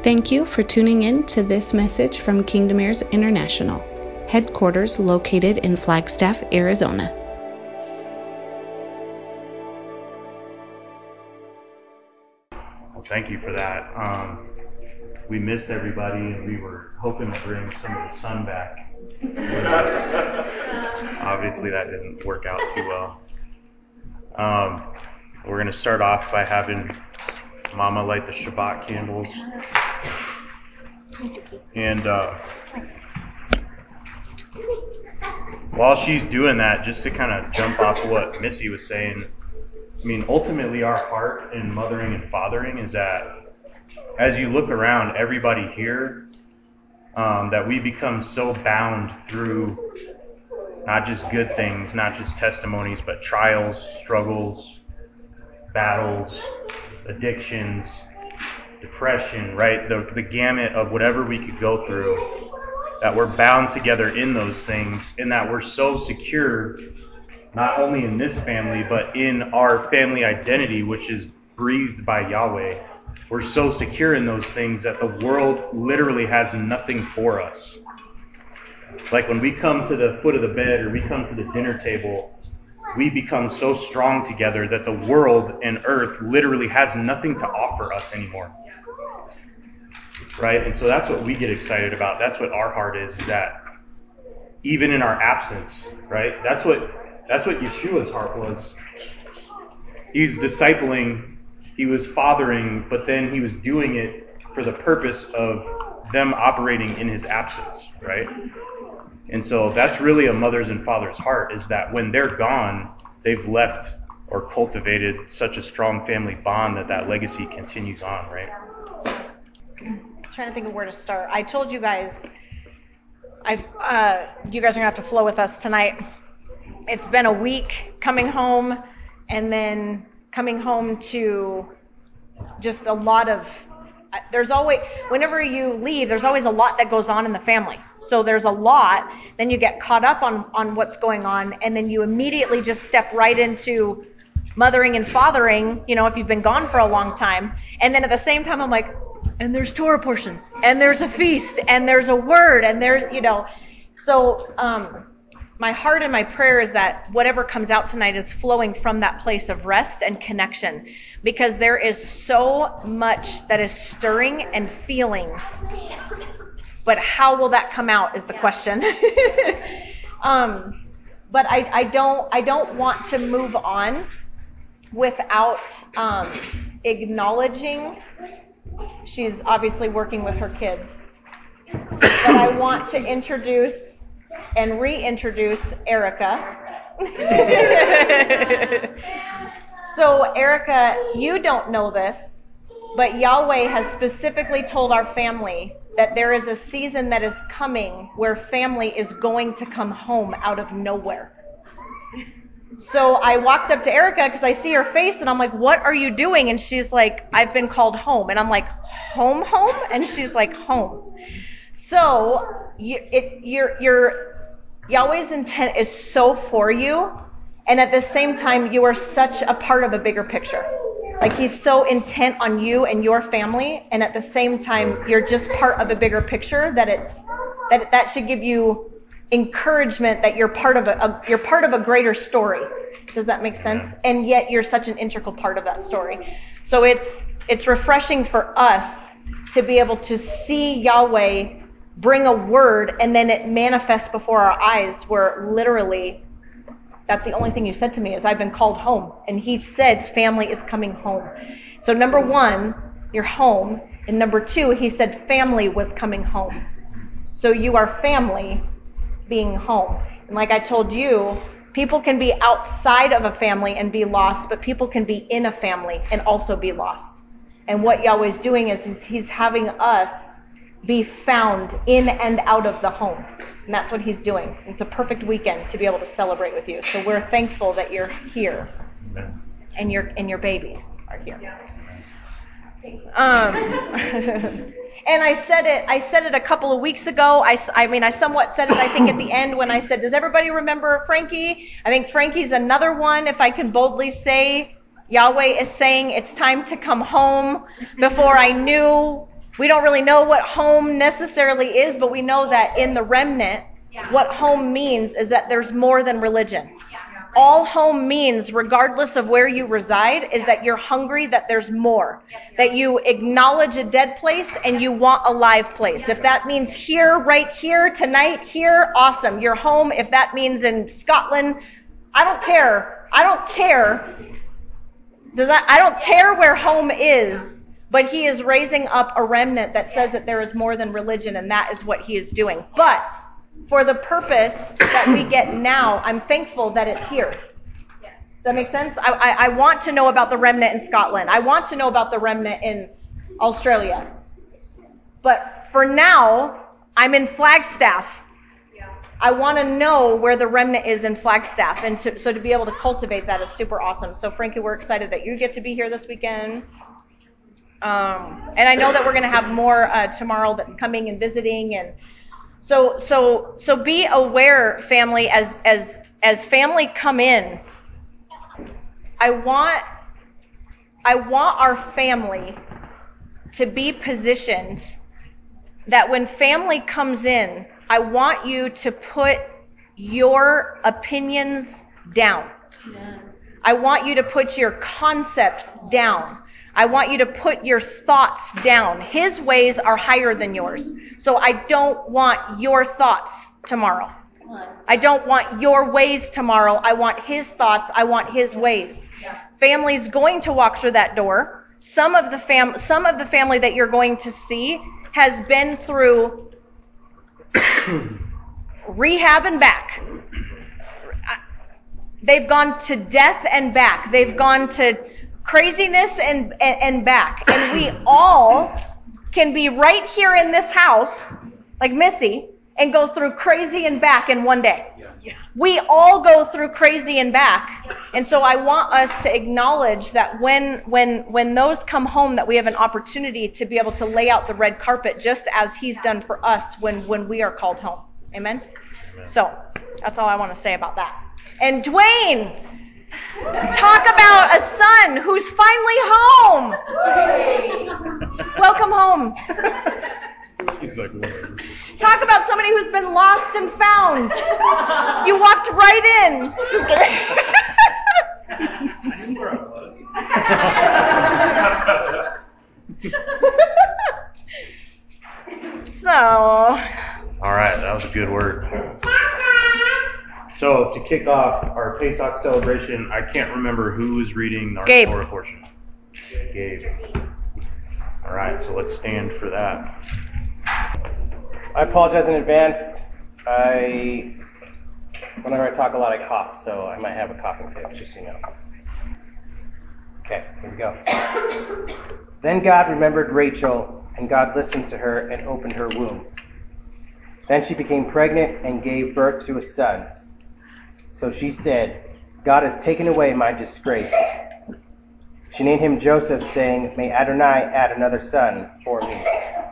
Thank you for tuning in to this message from Kingdom Heirs International, headquarters located in Flagstaff, Arizona. Well, thank you for that. We missed everybody, and we were hoping to bring some of the sun back. Obviously, that didn't work out too well. We're going to start off by having Mama light the Shabbat candles. And while she's doing that, just to kind of jump off what Missy was saying, I mean, ultimately our heart in mothering and fathering is that as you look around, everybody here, that we become so bound through not just good things, not just testimonies, but trials, struggles, battles, addictions, depression, right? The gamut of whatever we could go through, that we're bound together in those things, and that we're so secure, not only in this family, but in our family identity, which is breathed by Yahweh. We're so secure in those things that the world literally has nothing for us. Like when we come to the foot of the bed or we come to the dinner table, we become so strong together that the world and earth literally has nothing to offer us anymore. Right? And so that's what we get excited about. That's what our heart is that even in our absence, right? That's what Yeshua's heart was. He's discipling, he was fathering, but then he was doing it for the purpose of them operating in his absence, right? And so that's really a mother's and father's heart, is that when they're gone, they've left or cultivated such a strong family bond that legacy continues on, right? I'm trying to think of where to start. I told you guys, you guys are going to have to flow with us tonight. It's been a week coming home, and then coming home to just a lot of, there's always, whenever you leave, there's always a lot that goes on in the family. So there's a lot, then you get caught up on what's going on, and then you immediately just step right into mothering and fathering, you know, if you've been gone for a long time. And then at the same time, I'm like, and there's Torah portions, and there's a feast, and there's a word, and there's, you know. So my heart and my prayer is that whatever comes out tonight is flowing from that place of rest and connection, because there is so much that is stirring and feeling. But how will that come out is the question. But I don't want to move on without acknowledging. She's obviously working with her kids. But I want to introduce and reintroduce Erica. So Erica, you don't know this, but Yahweh has specifically told our family that there is a season that is coming where family is going to come home out of nowhere. So I walked up to Erica because I see her face and I'm like, what are you doing? And she's like, I've been called home. And I'm like, home? And she's like, home. So Yahweh's intent is so for you. And at the same time, you are such a part of a bigger picture. Like he's so intent on you and your family. And at the same time, you're just part of a bigger picture that should give you encouragement that you're part of a greater story. Does that make sense? And yet you're such an integral part of that story. So it's refreshing for us to be able to see Yahweh bring a word and then it manifests before our eyes, where literally that's the only thing you said to me is I've been called home. And he said family is coming home. So number one, you're home. And number two, he said family was coming home. So you are family being home. And like I told you, people can be outside of a family and be lost, but people can be in a family and also be lost. And what Yahweh's doing is he's having us be found in and out of the home. And that's what he's doing. It's a perfect weekend to be able to celebrate with you. So we're thankful that you're here. And your babies are here. And I said it a couple of weeks ago. I somewhat said it, I think, at the end when I said, does everybody remember Frankie? I think Frankie's another one, if I can boldly say, Yahweh is saying it's time to come home. Before I knew We don't really know what home necessarily is, but we know that in the remnant, what home means is that there's more than religion. All home means, regardless of where you reside, is that you're hungry, that there's more. That you acknowledge a dead place and you want a live place. If that means here, right here, tonight, here, awesome. You're home. If that means in Scotland, I don't care. I don't care. I don't care where home is, but he is raising up a remnant that says that there is more than religion, and that is what he is doing. But for the purpose that we get now, I'm thankful that it's here. Does that make sense? I want to know about the remnant in Scotland. I want to know about the remnant in Australia. But for now, I'm in Flagstaff. I want to know where the remnant is in Flagstaff. And so to be able to cultivate that is super awesome. So Frankie, we're excited that you get to be here this weekend. And I know that we're going to have more tomorrow that's coming and visiting. And so be aware, family, as family come in. I want our family to be positioned that when family comes in, I want you to put your opinions down. Yeah. I want you to put your concepts down. I want you to put your thoughts down. His ways are higher than yours. So I don't want your thoughts tomorrow. I don't want your ways tomorrow. I want his thoughts. I want his ways. Yeah. Family's going to walk through that door. Some of the family that you're going to see has been through rehab and back. They've gone to death and back. They've gone to craziness and back. And we all can be right here in this house, like Missy, and go through crazy and back in one day. Yeah. We all go through crazy and back. And so I want us to acknowledge that when those come home, that we have an opportunity to be able to lay out the red carpet just as he's done for us when we are called home. Amen? Amen. So that's all I want to say about that. And Dwayne, talk about a son who's finally home. Welcome home. He's like, whatever. Talk about somebody who's been lost and found. You walked right in. Just kidding. I knew where I was. So. All right, that was a good word. So to kick off our Pesach celebration, I can't remember who was reading our Torah portion. Gabe. All right, so let's stand for that. I apologize in advance. Whenever I talk a lot, I cough, so I might have a coughing fit, just so you know. Okay, here we go. Then God remembered Rachel, and God listened to her and opened her womb. Then she became pregnant and gave birth to a son. So she said, God has taken away my disgrace. She named him Joseph, saying, May Adonai add another son for me.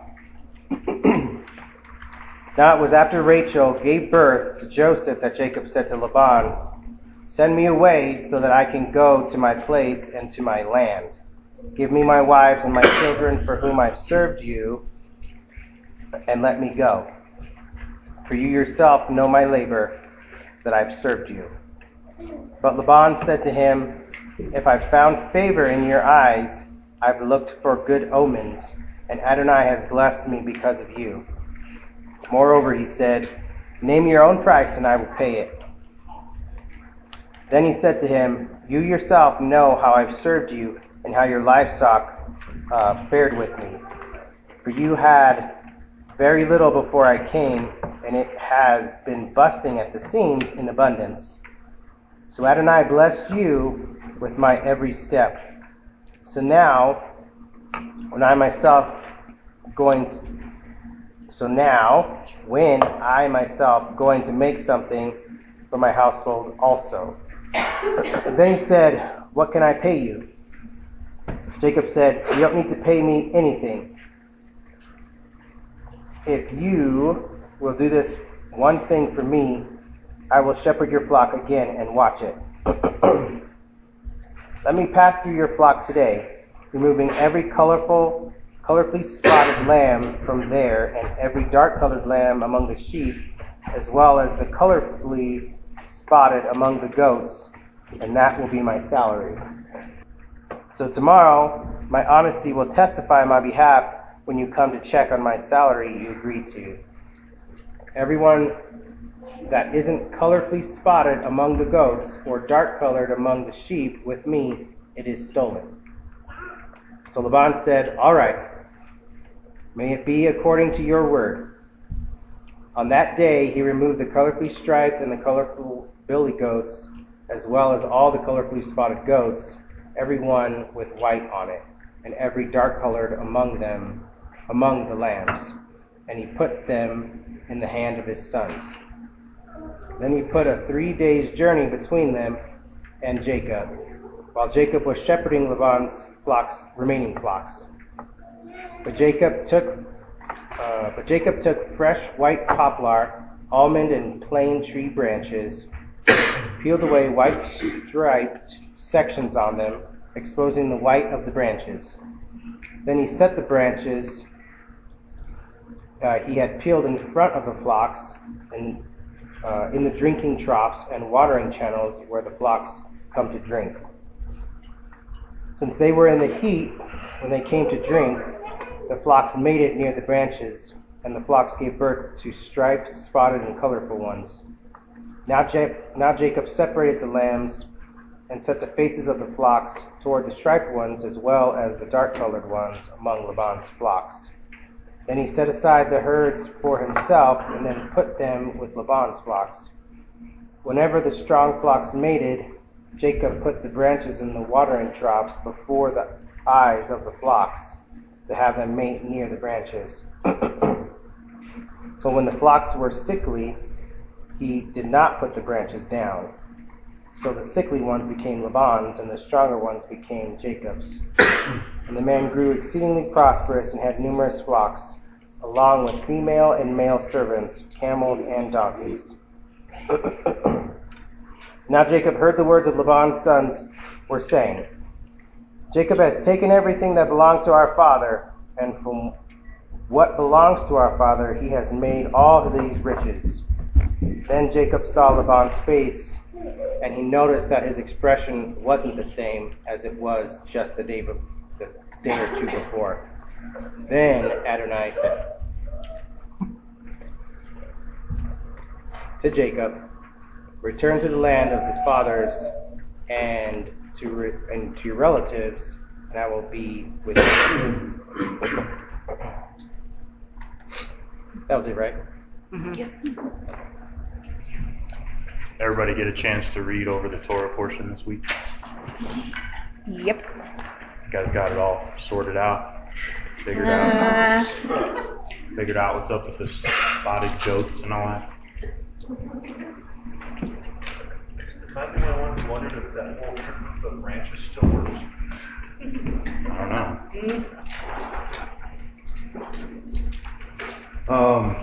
Now it was after Rachel gave birth to Joseph that Jacob said to Laban, Send me away so that I can go to my place and to my land. Give me my wives and my children for whom I've served you, and let me go. For you yourself know my labor, that I've served you. But Laban said to him, If I've found favor in your eyes, I've looked for good omens, and Adonai has blessed me because of you. Moreover, he said, Name your own price, and I will pay it. Then he said to him, You yourself know how I've served you, and how your livestock fared with me. For you had very little before I came, and it has been busting at the seams in abundance. So Adonai blessed you with my every step. So now, when I myself going to make something for my household also. Then he said, What can I pay you? Jacob said, You don't need to pay me anything. If you will do this one thing for me, I will shepherd your flock again and watch it. Let me pass through your flock today, removing every colorful colorfully spotted lamb from there, and every dark-colored lamb among the sheep, as well as the colorfully spotted among the goats, and that will be my salary. So tomorrow, my honesty will testify on my behalf when you come to check on my salary you agreed to. Everyone that isn't colorfully spotted among the goats or dark-colored among the sheep with me, it is stolen. So Laban said, all right, may it be according to your word. On that day, he removed the colorfully striped and the colorful billy goats, as well as all the colorfully spotted goats, every one with white on it, and every dark-colored among the lambs. And he put them in the hand of his sons. Then he put a 3 days' journey between them and Jacob, while Jacob was shepherding Laban's remaining flocks. But Jacob took fresh white poplar, almond and plane tree branches, peeled away white striped sections on them, exposing the white of the branches. Then he set the branches he had peeled in front of the flocks and in the drinking troughs and watering channels where the flocks come to drink. Since they were in the heat when they came to drink, the flocks mated near the branches, and the flocks gave birth to striped, spotted, and colorful ones. Now Jacob separated the lambs and set the faces of the flocks toward the striped ones as well as the dark-colored ones among Laban's flocks. Then he set aside the herds for himself and then put them with Laban's flocks. Whenever the strong flocks mated, Jacob put the branches in the watering troughs before the eyes of the flocks to have them mate near the branches. But when the flocks were sickly, he did not put the branches down. So the sickly ones became Laban's, and the stronger ones became Jacob's. And the man grew exceedingly prosperous and had numerous flocks, along with female and male servants, camels and donkeys. Now Jacob heard the words of Laban's sons were saying, Jacob has taken everything that belonged to our father, and from what belongs to our father he has made all of these riches. Then Jacob saw Laban's face, and he noticed that his expression wasn't the same as it was just the day or two before. Then Adonai said to Jacob, return to the land of the fathers and to your relatives, and I will be with you. That was it, right? Mm-hmm. Everybody get a chance to read over the Torah portion this week? Yep. You guys got it all sorted out? Figured out what's up with the spotted goats and all that? Am I the only one who wondered if that whole group of ranches still works? I don't know.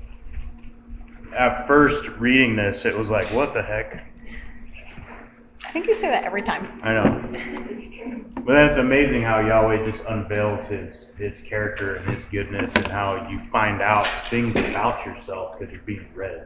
At first reading this, it was like, what the heck? I think you say that every time. I know. But then it's amazing how Yahweh just unveils his character and his goodness, and how you find out things about yourself because you're being read.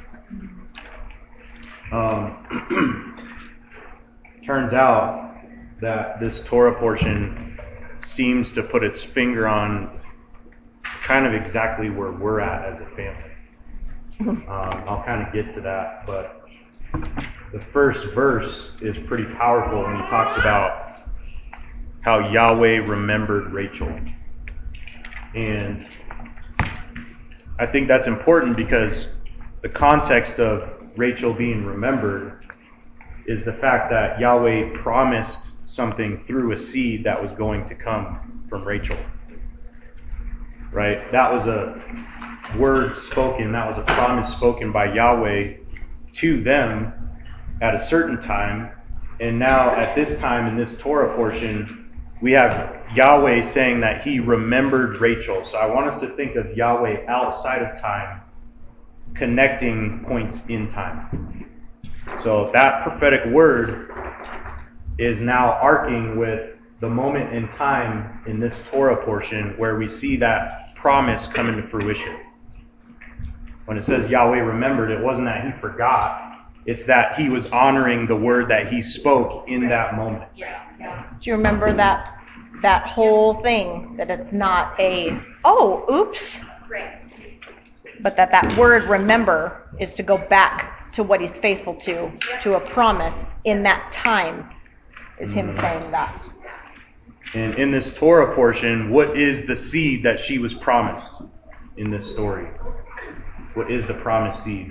Turns out that this Torah portion seems to put its finger on kind of exactly where we're at as a family. I'll kind of get to that, but the first verse is pretty powerful when he talks about how Yahweh remembered Rachel. And I think that's important because the context of Rachel being remembered is the fact that Yahweh promised something through a seed that was going to come from Rachel. Right? That was a word spoken, that was a promise spoken by Yahweh to them at a certain time. And now at this time in this Torah portion, we have Yahweh saying that he remembered Rachel. So I want us to think of Yahweh outside of time, connecting points in time. So that prophetic word is now arcing with the moment in time in this Torah portion where we see that promise come into fruition. When it says Yahweh remembered, it wasn't that he forgot. It's that he was honoring the word that he spoke in that moment. Do you remember that whole thing? That it's not a, oh, oops. But that word remember is to go back to what he's faithful to a promise in that time, is him saying that. And in this Torah portion, what is the seed that she was promised in this story? What is the promised seed?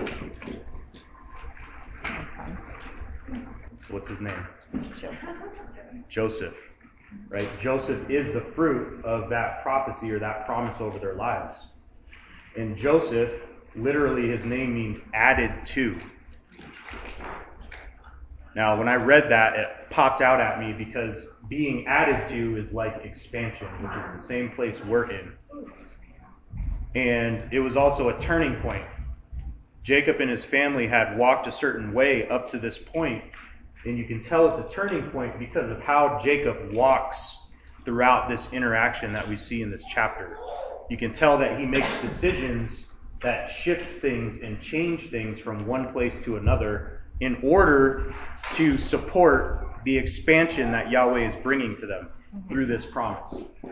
What's his name? Joseph. Right? Joseph is the fruit of that prophecy or that promise over their lives. And Joseph, literally his name means added to. Now, when I read that, it popped out at me because being added to is like expansion, which is the same place we're in. And it was also a turning point. Jacob and his family had walked a certain way up to this point, and you can tell it's a turning point because of how Jacob walks throughout this interaction that we see in this chapter. You can tell that he makes decisions that shift things and change things from one place to another in order to support the expansion that Yahweh is bringing to them through this promise.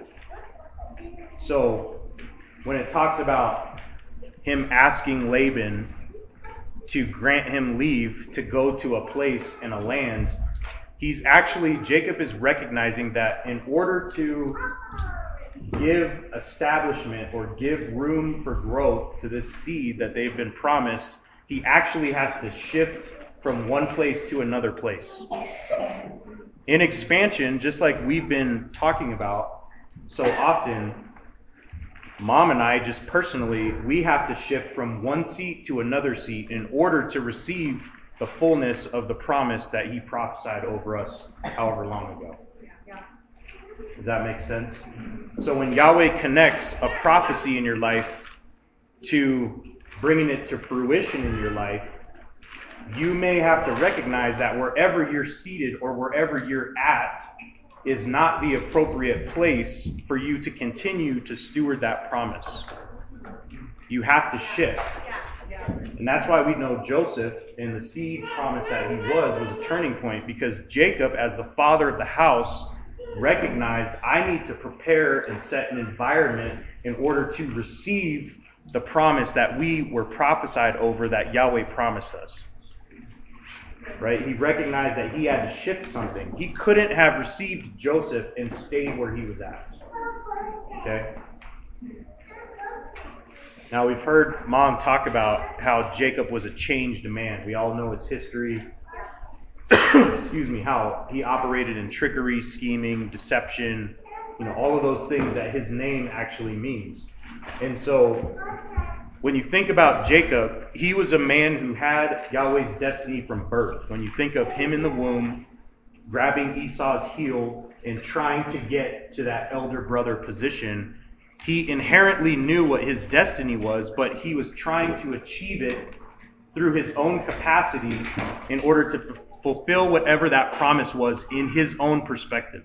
So when it talks about him asking Laban to grant him leave to go to a place and a land, Jacob is recognizing that in order to give establishment or give room for growth to this seed that they've been promised, he actually has to shift from one place to another place. In expansion, just like we've been talking about so often, Mom and I, just personally, we have to shift from one seat to another seat in order to receive the fullness of the promise that he prophesied over us however long ago. Does that make sense? So when Yahweh connects a prophecy in your life to bringing it to fruition in your life, you may have to recognize that wherever you're seated or wherever you're at is not the appropriate place for you to continue to steward that promise. You have to shift. And that's why we know Joseph and the seed promise that he was a turning point, because Jacob, as the father of the house, recognized, I need to prepare and set an environment in order to receive the promise that we were prophesied over, that Yahweh promised us. Right? He recognized that he had to shift something. He couldn't have received Joseph and stayed where he was at. Okay? Now, we've heard Mom talk about how Jacob was a changed man. We all know his history. How he operated in trickery, scheming, deception, all of those things that his name actually means. And so, when you think about Jacob, he was a man who had Yahweh's destiny from birth. When you think of him in the womb, grabbing Esau's heel and trying to get to that elder brother position, he inherently knew what his destiny was, but he was trying to achieve it through his own capacity in order to fulfill whatever that promise was in his own perspective.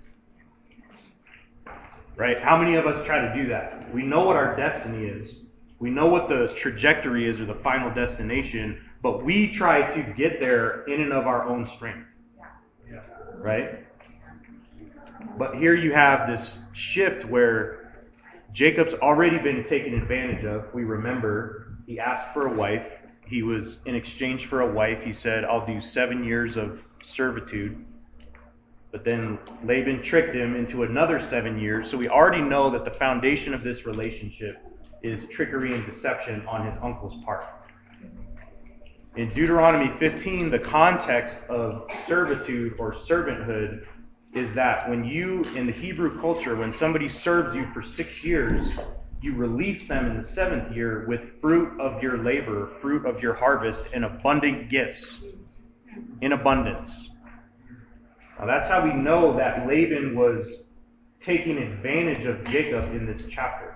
Right? How many of us try to do that? We know what our destiny is. We know what the trajectory is or the final destination, but we try to get there in and of our own strength. Right? But here you have this shift where Jacob's already been taken advantage of. We remember he asked for a wife. He was, in exchange for a wife, he said, I'll do 7 years of servitude. But then Laban tricked him into another 7 years. So we already know that the foundation of this relationship is trickery and deception on his uncle's part. In Deuteronomy 15, the context of servitude or servanthood is that when you, in the Hebrew culture, when somebody serves you for 6 years, you release them in the 7th year with fruit of your labor, fruit of your harvest, and abundant gifts. In abundance. Now that's how we know that Laban was taking advantage of Jacob in this chapter.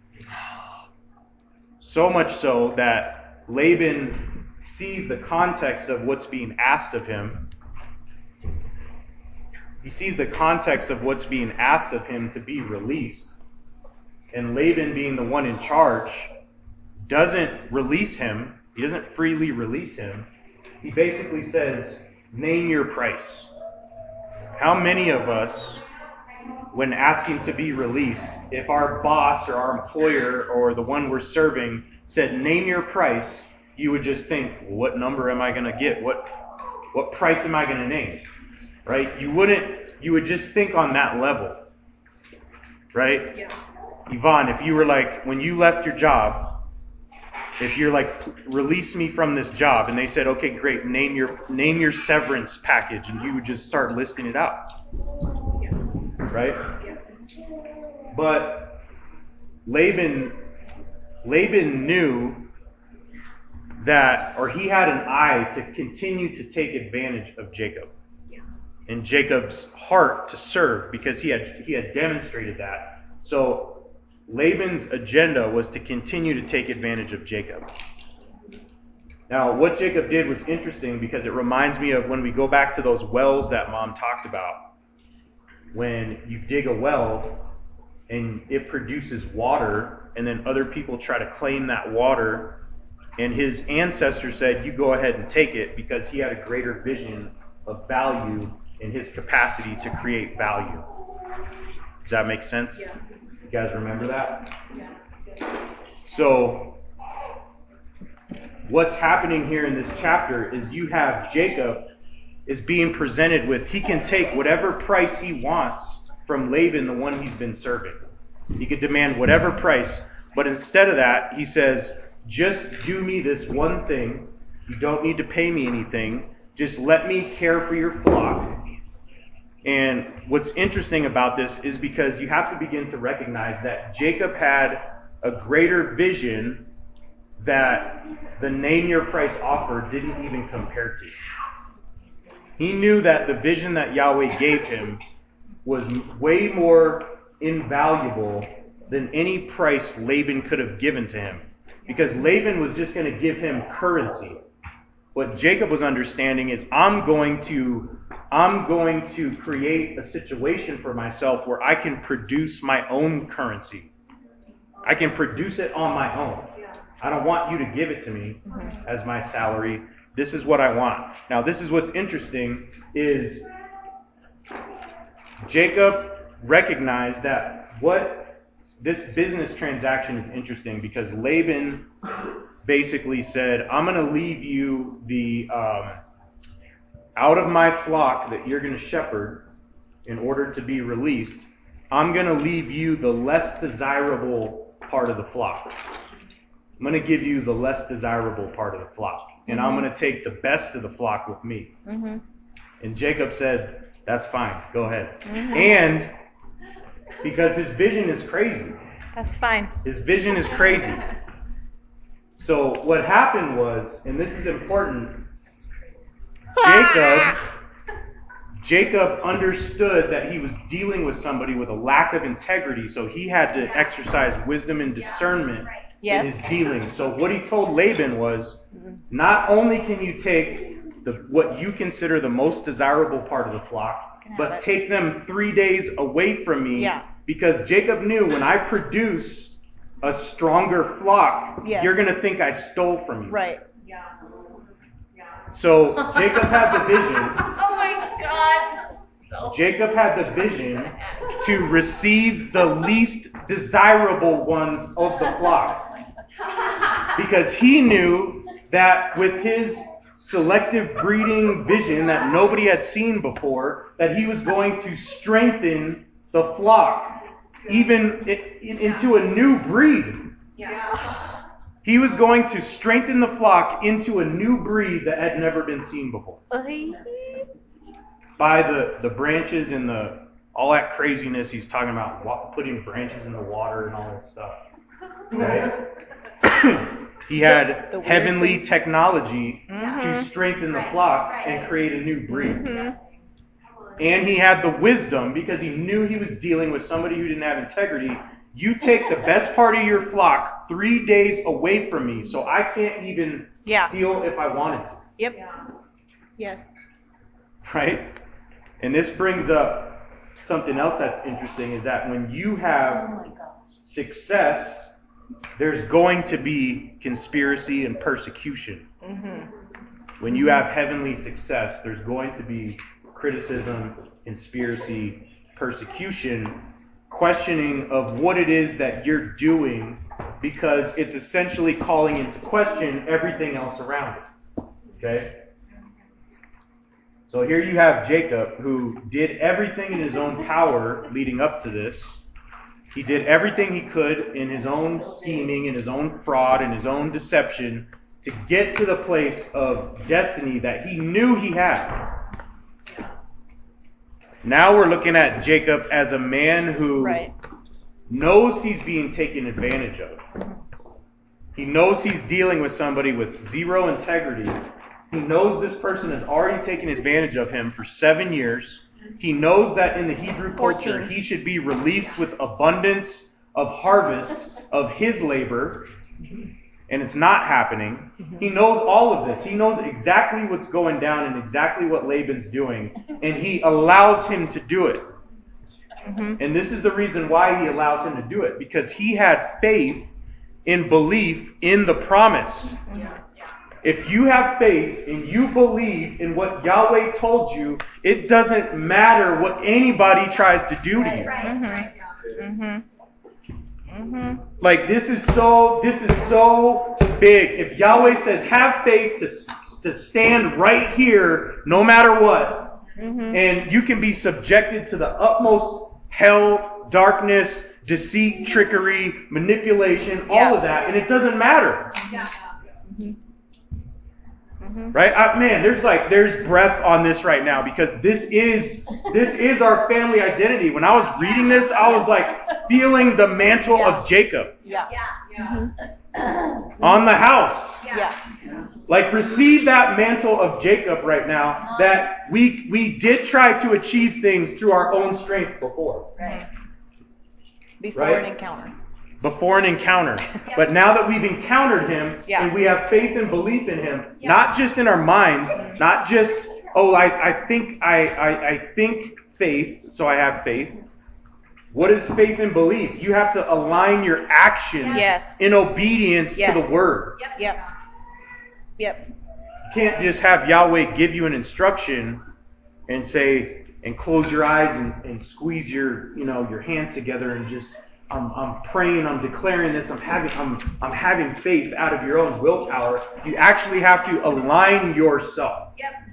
So much so that Laban sees the context of what's being asked of him. he sees the context of what's being asked of him to be released. And Laban, being the one in charge, doesn't release him. He doesn't freely release him. He basically says, name your price. How many of us, when asking to be released, if our boss or our employer or the one we're serving said, name your price, you would just think, well, what number am I going to get? What price am I going to name? Right? You would just think on that level. Right? Yeah. Yvonne, if you were like, when you left your job, if you're like, release me from this job, and they said, okay, great, name your severance package, and you would just start listing it out. Yeah. Right? Yeah. But Laban knew that, or he had an eye to continue to take advantage of Jacob. Yeah. And Jacob's heart to serve, because he had demonstrated that. So Laban's agenda was to continue to take advantage of Jacob. Now, what Jacob did was interesting, because it reminds me of when we go back to those wells that Mom talked about. When you dig a well and it produces water, and then other people try to claim that water, and his ancestor said, you go ahead and take it, because he had a greater vision of value in his capacity to create value. Does that make sense? Yeah. You guys remember that? Yeah. So, what's happening here in this chapter is you have Jacob is being presented with, he can take whatever price he wants from Laban, the one he's been serving. He could demand whatever price, but instead of that, he says, just do me this one thing. You don't need to pay me anything. Just let me care for your flock. And what's interesting about this is because you have to begin to recognize that Jacob had a greater vision that the name your price offer didn't even compare to. He knew that the vision that Yahweh gave him was way more invaluable than any price Laban could have given to him. Because Laban was just going to give him currency. What Jacob was understanding is, I'm going to create a situation for myself where I can produce my own currency. I can produce it on my own. I don't want you to give it to me as my salary. This is what I want. Now, this is what's interesting is Jacob recognized that this business transaction is interesting, because Laban basically said, I'm going to leave you the out of my flock that you're going to shepherd in order to be released. I'm going to leave you the less desirable part of the flock. I'm going to give you the less desirable part of the flock. And I'm going to take the best of the flock with me. Mm-hmm. And Jacob said, that's fine. Go ahead. Mm-hmm. And because his vision is crazy. That's fine. His vision is crazy. So what happened was, and this is important, Jacob understood that he was dealing with somebody with a lack of integrity, so he had to exercise wisdom and discernment in his dealing. So what he told Laban was, not only can you take what you consider the most desirable part of the flock, but take them 3 days away from me, because Jacob knew, when I produce a stronger flock, you're going to think I stole from you. Right. So Jacob had the vision. Oh my gosh. Jacob had the vision to receive the least desirable ones of the flock. Because he knew that with his selective breeding vision that nobody had seen before, that he was going to strengthen the flock even into a new breed. He was going to strengthen the flock into a new breed that had never been seen before. By the branches and all that craziness he's talking about, putting branches in the water and all that stuff. Right? He had heavenly technology to strengthen the flock and create a new breed. And he had the wisdom, because he knew he was dealing with somebody who didn't have integrity. You take the best part of your flock 3 days away from me, so I can't even steal if I wanted to. Yep. Yes. Right? And this brings up something else that's interesting, is that when you have success, there's going to be conspiracy and persecution. When you have heavenly success, there's going to be criticism, conspiracy, persecution, questioning of what it is that you're doing, because it's essentially calling into question everything else around it. Okay? So here you have Jacob, who did everything in his own power leading up to this. He did everything he could in his own scheming, in his own fraud, in his own deception to get to the place of destiny that he knew he had. Now we're looking at Jacob as a man who knows he's being taken advantage of. He knows he's dealing with somebody with zero integrity. He knows this person has already taken advantage of him for 7 years. He knows that in the Hebrew culture, he should be released with abundance of harvest of his labor, and it's not happening. He knows all of this. He knows exactly what's going down and exactly what Laban's doing, and he allows him to do it. And this is the reason why he allows him to do it, because he had faith in belief in the promise. If you have faith and you believe in what Yahweh told you, it doesn't matter what anybody tries to do to you. Like, this is so big. If Yahweh says, have faith to stand right here no matter what, and you can be subjected to the utmost hell, darkness, deceit, trickery, manipulation, all of that, and it doesn't matter. Right? Man, there's breath on this right now, because this is our family identity. When I was reading this, I was like feeling the mantle of Jacob on the house. Like, receive that mantle of Jacob right now, that we did try to achieve things through our own strength before. Before an encounter. Before an encounter. But now that we've encountered him, and we have faith and belief in him, not just in our minds, not just, I think faith, so I have faith. What is faith and belief? You have to align your actions in obedience to the word. You can't just have Yahweh give you an instruction and say, and close your eyes and squeeze your hands together and just, I'm praying, I'm declaring this, I'm having faith out of your own willpower. You actually have to align yourself.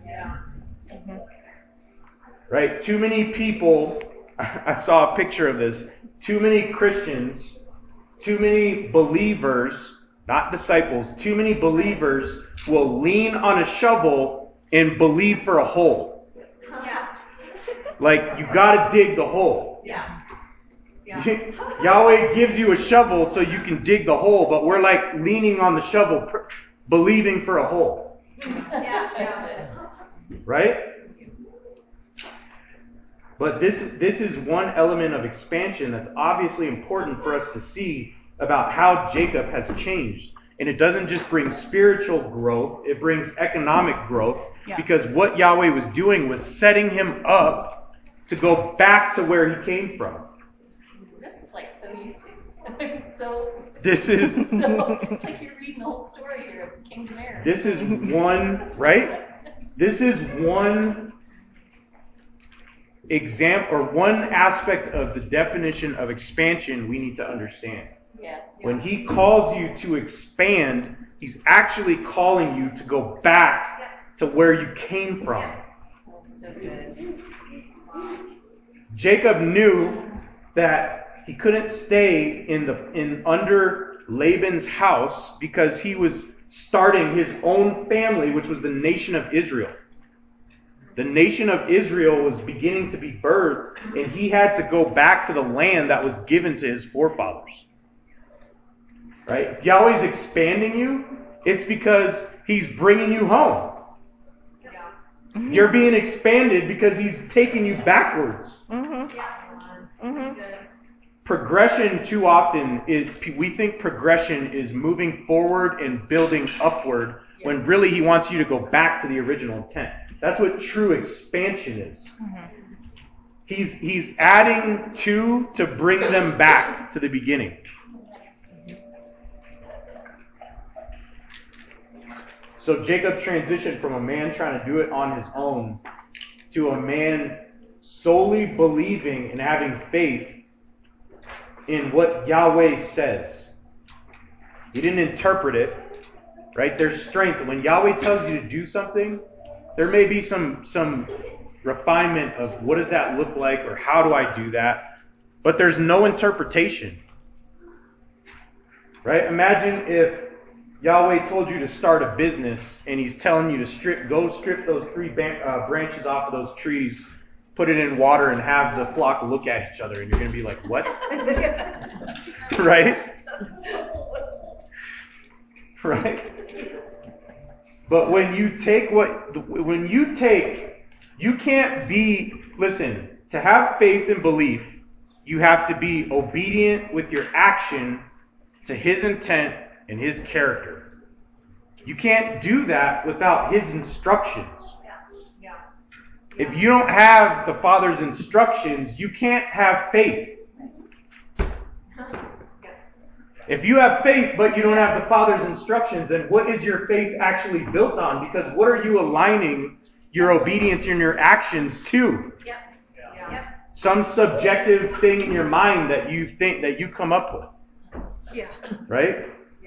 Right? Too many people, I saw a picture of this, too many Christians, too many believers, not disciples, too many believers will lean on a shovel and believe for a hole. Like, you gotta dig the hole. Yahweh gives you a shovel so you can dig the hole, but we're like leaning on the shovel, believing for a hole. Right? But this is one element of expansion that's obviously important for us to see about how Jacob has changed. And it doesn't just bring spiritual growth, it brings economic growth, because what Yahweh was doing was setting him up to go back to where he came from. This is like so YouTube. This is it's like you're reading the whole story here of Kingdom Air. This is one, right? This is one example, or one aspect of the definition of expansion we need to understand. When he calls you to expand, he's actually calling you to go back to where you came from. So good. Jacob knew that he couldn't stay under Laban's house, because he was starting his own family, which was the nation of Israel. The nation of Israel was beginning to be birthed, and he had to go back to the land that was given to his forefathers. Right? If Yahweh's expanding you, it's because he's bringing you home. You're being expanded because he's taking you backwards. Progression too often we think progression is moving forward and building upward, when really he wants you to go back to the original intent. That's what true expansion is. He's adding to bring them back to the beginning. So Jacob transitioned from a man trying to do it on his own to a man solely believing and having faith in what Yahweh says. He didn't interpret it, right? There's strength. When Yahweh tells you to do something, there may be some refinement of what does that look like or how do I do that, but there's no interpretation, right? Imagine if Yahweh told you to start a business and he's telling you to go strip those three branches off of those trees, put it in water and have the flock look at each other, and you're going to be like, what? Right? Right? But you can't be, listen, to have faith and belief, you have to be obedient with your action to his intent and his character. You can't do that without his instructions. If you don't have the Father's instructions, you can't have faith. If you have faith but you don't have the Father's instructions, then what is your faith actually built on? Because what are you aligning your obedience and your actions to? Some subjective thing in your mind that you think that you come up with. Right?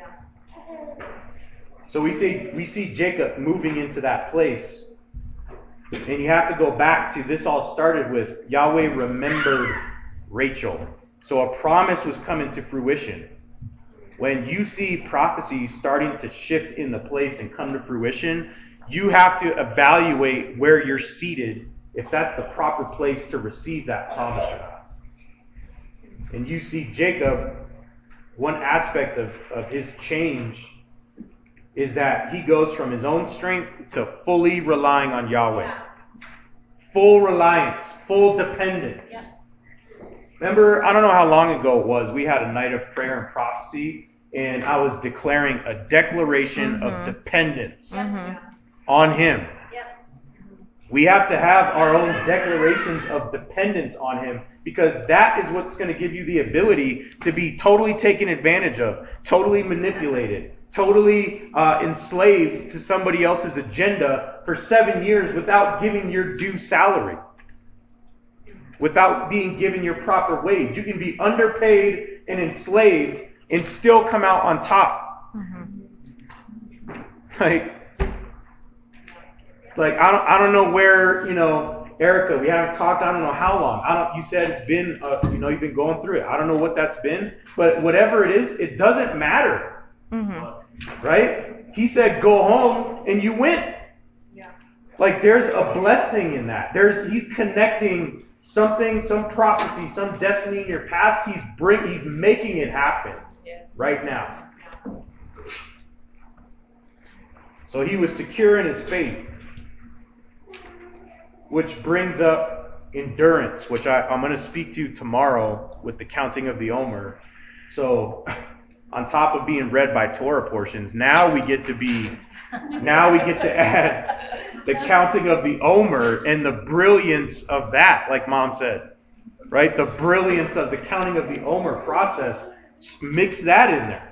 So we see Jacob moving into that place. And you have to go back to, this all started with Yahweh remembered Rachel. So a promise was coming to fruition. When you see prophecy starting to shift in the place and come to fruition, you have to evaluate where you're seated, if that's the proper place to receive that promise or not. And you see Jacob, one aspect of his change is that he goes from his own strength to fully relying on Yahweh. Full reliance, full dependence. Remember, I don't know how long ago it was, we had a night of prayer and prophecy, and I was declaring a declaration of dependence on him. We have to have our own declarations of dependence on him, because that is what's going to give you the ability to be totally taken advantage of, totally manipulated, totally enslaved to somebody else's agenda for 7 years without giving your due salary, without being given your proper wage. You can be underpaid and enslaved and still come out on top. Like I don't know where, Erica, we haven't talked, I don't know how long. You said it's been, you've been going through it. I don't know what that's been, but whatever it is, it doesn't matter. Right? He said, go home, and you went. Like, there's a blessing in that. He's connecting something, some prophecy, some destiny in your past. He's making it happen right now. So he was secure in his faith, which brings up endurance, which I'm going to speak to tomorrow with the counting of the Omer. So on top of being read by Torah portions, now we get to add the counting of the Omer and the brilliance of that, like Mom said, right? The brilliance of the counting of the Omer process, mix that in there.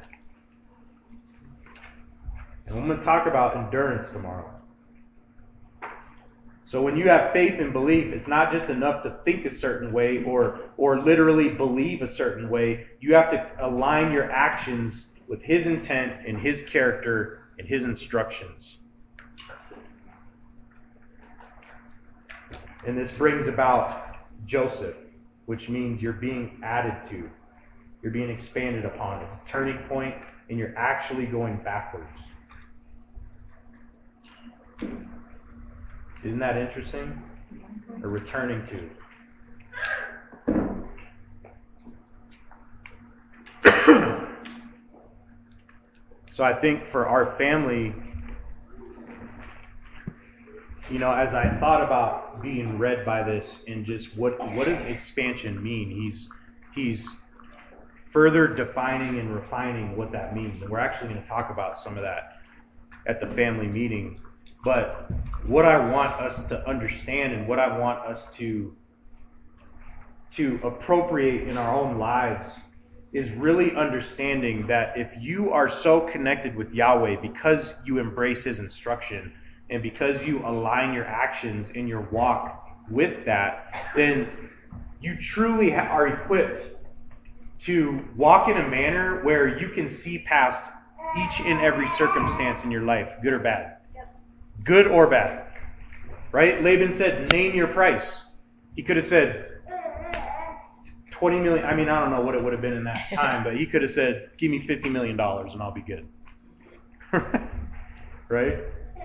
And I'm going to talk about endurance tomorrow. So when you have faith and belief, it's not just enough to think a certain way or literally believe a certain way. You have to align your actions with his intent and his character and his instructions. And this brings about Joseph, which means you're being added to. You're being expanded upon. It's a turning point, and you're actually going backwards. Isn't that interesting? Or returning to. So I think for our family, as I thought about being read by this and just what does expansion mean? He's further defining and refining what that means. And we're actually going to talk about some of that at the family meeting. But what I want us to understand and what I want us to appropriate in our own lives is really understanding that if you are so connected with Yahweh because you embrace His instruction and because you align your actions in your walk with that, then you truly are equipped to walk in a manner where you can see past each and every circumstance in your life, good or bad. Good or bad. Right? Laban said, name your price. He could have said 20 million. I mean, I don't know what it would have been in that time, but he could have said, give me $50 million and I'll be good. Right?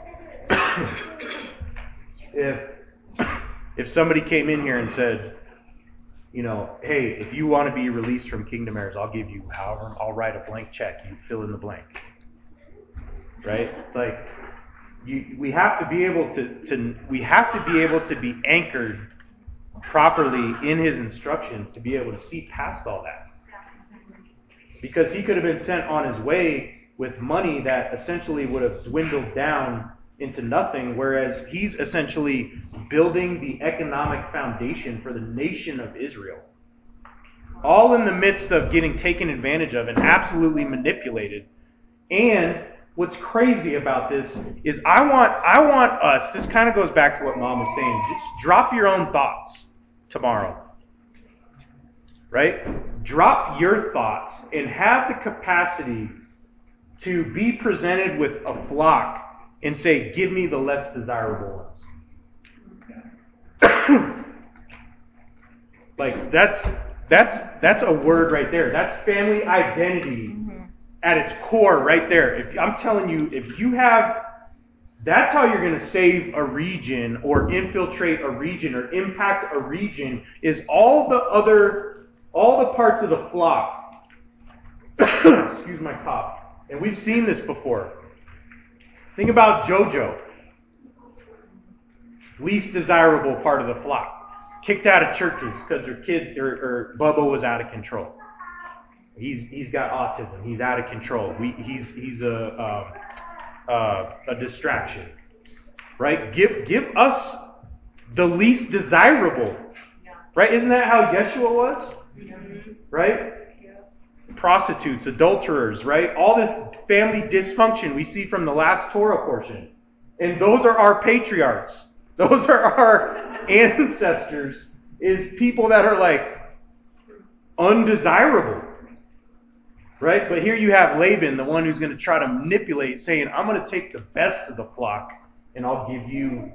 If somebody came in here and said, you know, hey, if you want to be released from Kingdom Heirs, I'll give you however, I'll write a blank check. You fill in the blank. Right? It's like, we have to be able to be anchored properly in His instructions to be able to see past all that. Because he could have been sent on his way with money that essentially would have dwindled down into nothing, whereas he's essentially building the economic foundation for the nation of Israel. All in the midst of getting taken advantage of and absolutely manipulated. And what's crazy about this is I want us, this kind of goes back to what Mom was saying, just drop your own thoughts tomorrow. Right? Drop your thoughts and have the capacity to be presented with a flock and say, give me the less desirable ones. Like that's a word right there. That's family identity at its core right there. I'm telling you, if you have, that's how you're going to save a region or infiltrate a region or impact a region, is all the parts of the flock. Excuse my cough. And we've seen this before. Think about JoJo. Least desirable part of the flock. Kicked out of churches because her kid or Bubba was out of control. He's got autism. He's out of control. He's a distraction. Right? Give us the least desirable. Right? Isn't that how Yeshua was? Right? Prostitutes, adulterers, right? All this family dysfunction we see from the last Torah portion. And those are our patriarchs. Those are our ancestors, is people that are like undesirable. Right? But here you have Laban, the one who's going to try to manipulate, saying, I'm going to take the best of the flock and I'll give you,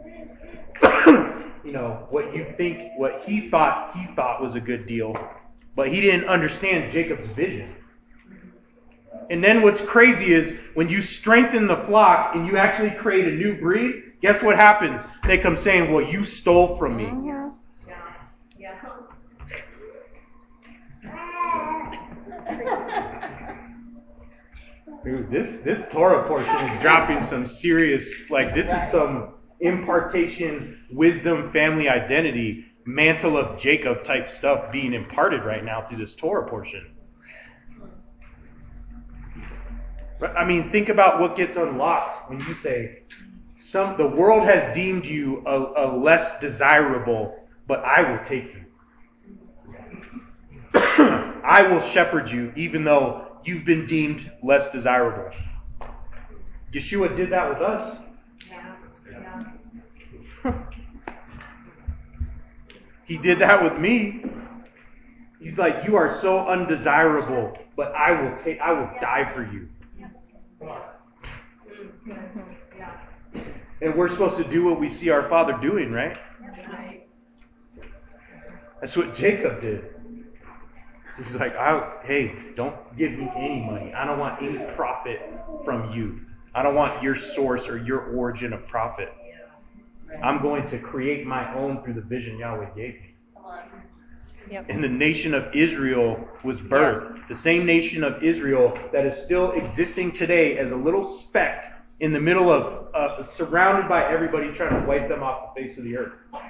what he thought was a good deal. But he didn't understand Jacob's vision. And then what's crazy is when you strengthen the flock and you actually create a new breed, guess what happens? They come saying, well, you stole from me. Dude, this Torah portion is dropping some serious, this is some impartation, wisdom, family identity, mantle of Jacob type stuff being imparted right now through this Torah portion. I mean, think about what gets unlocked when you say, the world has deemed you a less desirable, but I will take you. I will shepherd you even though you've been deemed less desirable. Yeshua did that with us. He did that with me. He's like, you are so undesirable, but I will die for you. And we're supposed to do what we see our Father doing, right? That's what Jacob did. He's like, hey, don't give me any money. I don't want any profit from you. I don't want your source or your origin of profit. I'm going to create my own through the vision Yahweh gave me. Yep. And the nation of Israel was birthed. Yes. The same nation of Israel that is still existing today as a little speck in the middle of, surrounded by everybody trying to wipe them off the face of the earth.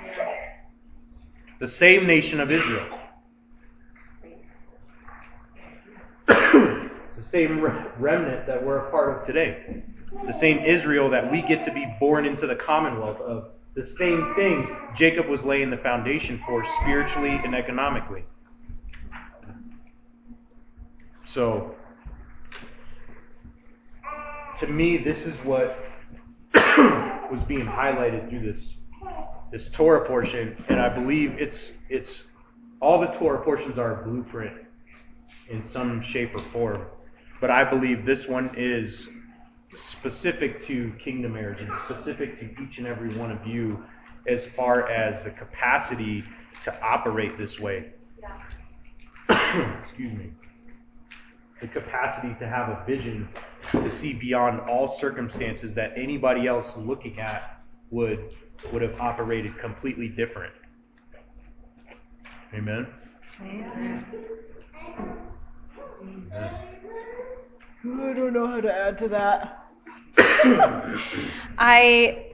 The same nation of Israel. It's the same remnant that we're a part of today. The same Israel that we get to be born into the commonwealth of. The same thing Jacob was laying the foundation for spiritually and economically. So, to me, this is what was being highlighted through this Torah portion, and I believe it's all the Torah portions are a blueprint in some shape or form. But I believe this one is specific to Kingdom Heirs and specific to each and every one of you as far as the capacity to operate this way. Excuse me. The capacity to have a vision to see beyond all circumstances that anybody else looking at would have operated completely different. Amen? Amen. I don't know how to add to that. I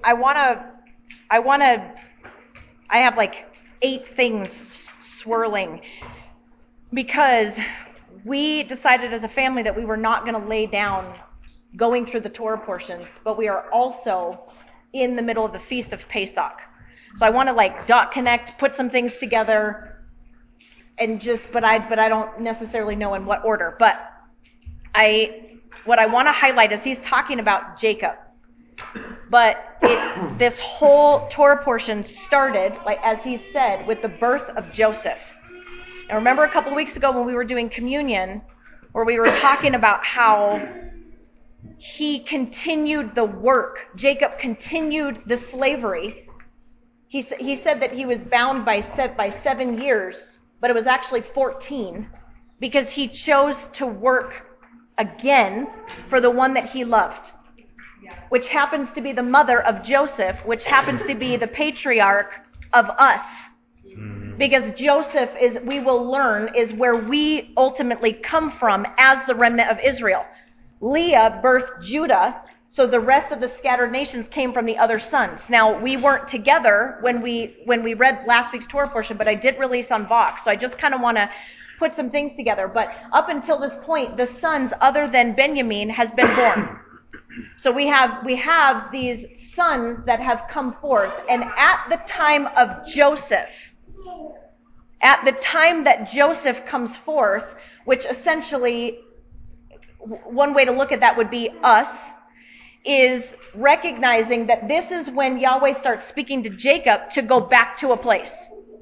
have like 8 things swirling because we decided as a family that we were not going to lay down going through the Torah portions, but we are also in the middle of the Feast of Pesach. So I want to like dot connect, put some things together, and but I don't necessarily know in what order. But what I want to highlight is he's talking about Jacob. But this whole Torah portion started, like as he said, with the birth of Joseph. And remember a couple weeks ago when we were doing communion, where we were talking about how he continued the work. Jacob continued the slavery. He said that he was bound by 7 years, but it was actually 14 because he chose to work again for the one that he loved, which happens to be the mother of Joseph, which happens to be the patriarch of us. Because Joseph we will learn, is where we ultimately come from as the remnant of Israel. Leah birthed Judah, so the rest of the scattered nations came from the other sons. Now, we weren't together when we read last week's Torah portion, but I did release on Vox, so I just kind of want to put some things together. But up until this point, the sons other than Benjamin has been born. So we have these sons that have come forth, and at the time of Joseph, at the time that Joseph comes forth, which essentially, one way to look at that would be us, is recognizing that this is when Yahweh starts speaking to Jacob to go back to a place.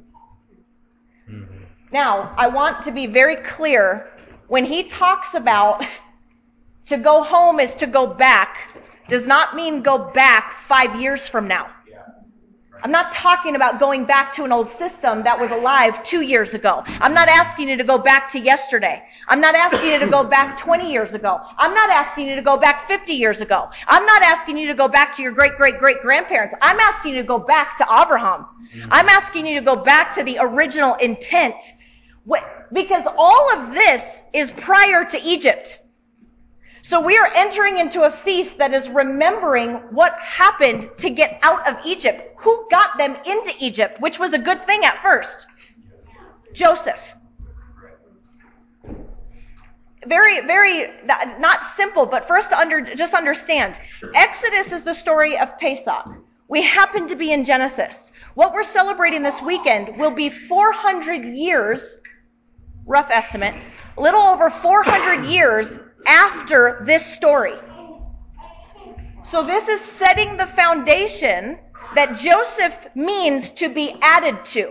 Now, I want to be very clear, when he talks about to go home is to go back, does not mean go back 5 years from now. I'm not talking about going back to an old system that was alive 2 years ago. I'm not asking you to go back to yesterday. I'm not asking you to go back 20 years ago. I'm not asking you to go back 50 years ago. I'm not asking you to go back to your great-great-great-grandparents. I'm asking you to go back to Abraham. I'm asking you to go back to the original intent. Because all of this is prior to Egypt. So we are entering into a feast that is remembering what happened to get out of Egypt. Who got them into Egypt, which was a good thing at first? Joseph. Very, very, not simple, but for us to just understand. Exodus is the story of Pesach. We happen to be in Genesis. What we're celebrating this weekend will be 400 years, rough estimate, a little over 400 years after this story. So this is setting the foundation that Joseph means to be added to.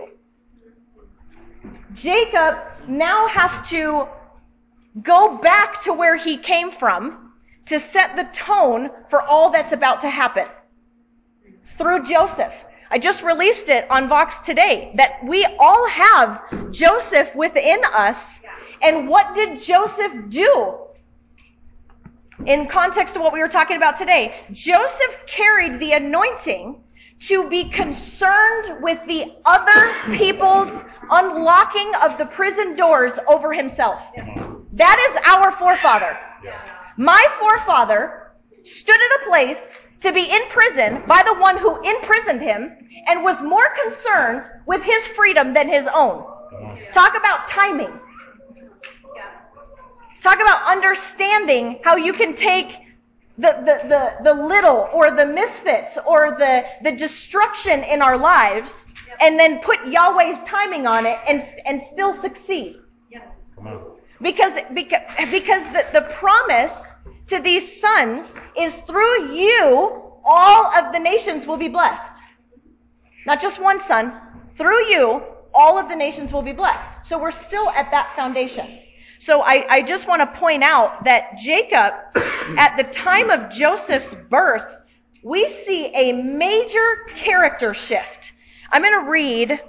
Jacob now has to go back to where he came from to set the tone for all that's about to happen through Joseph. I just released it on Vox today that we all have Joseph within us. And what did Joseph do? In context of what we were talking about today, Joseph carried the anointing to be concerned with the other people's unlocking of the prison doors over himself. That is our forefather. My forefather stood at a place to be in prison by the one who imprisoned him and was more concerned with his freedom than his own. Talk about timing. Talk about understanding how you can take the little or the misfits or the destruction in our lives and then put Yahweh's timing on it and still succeed. Come on. Because the promise to these sons is through you, all of the nations will be blessed. Not just one son. Through you, all of the nations will be blessed. So we're still at that foundation. So I just want to point out that Jacob, at the time of Joseph's birth, we see a major character shift. I'm going to read.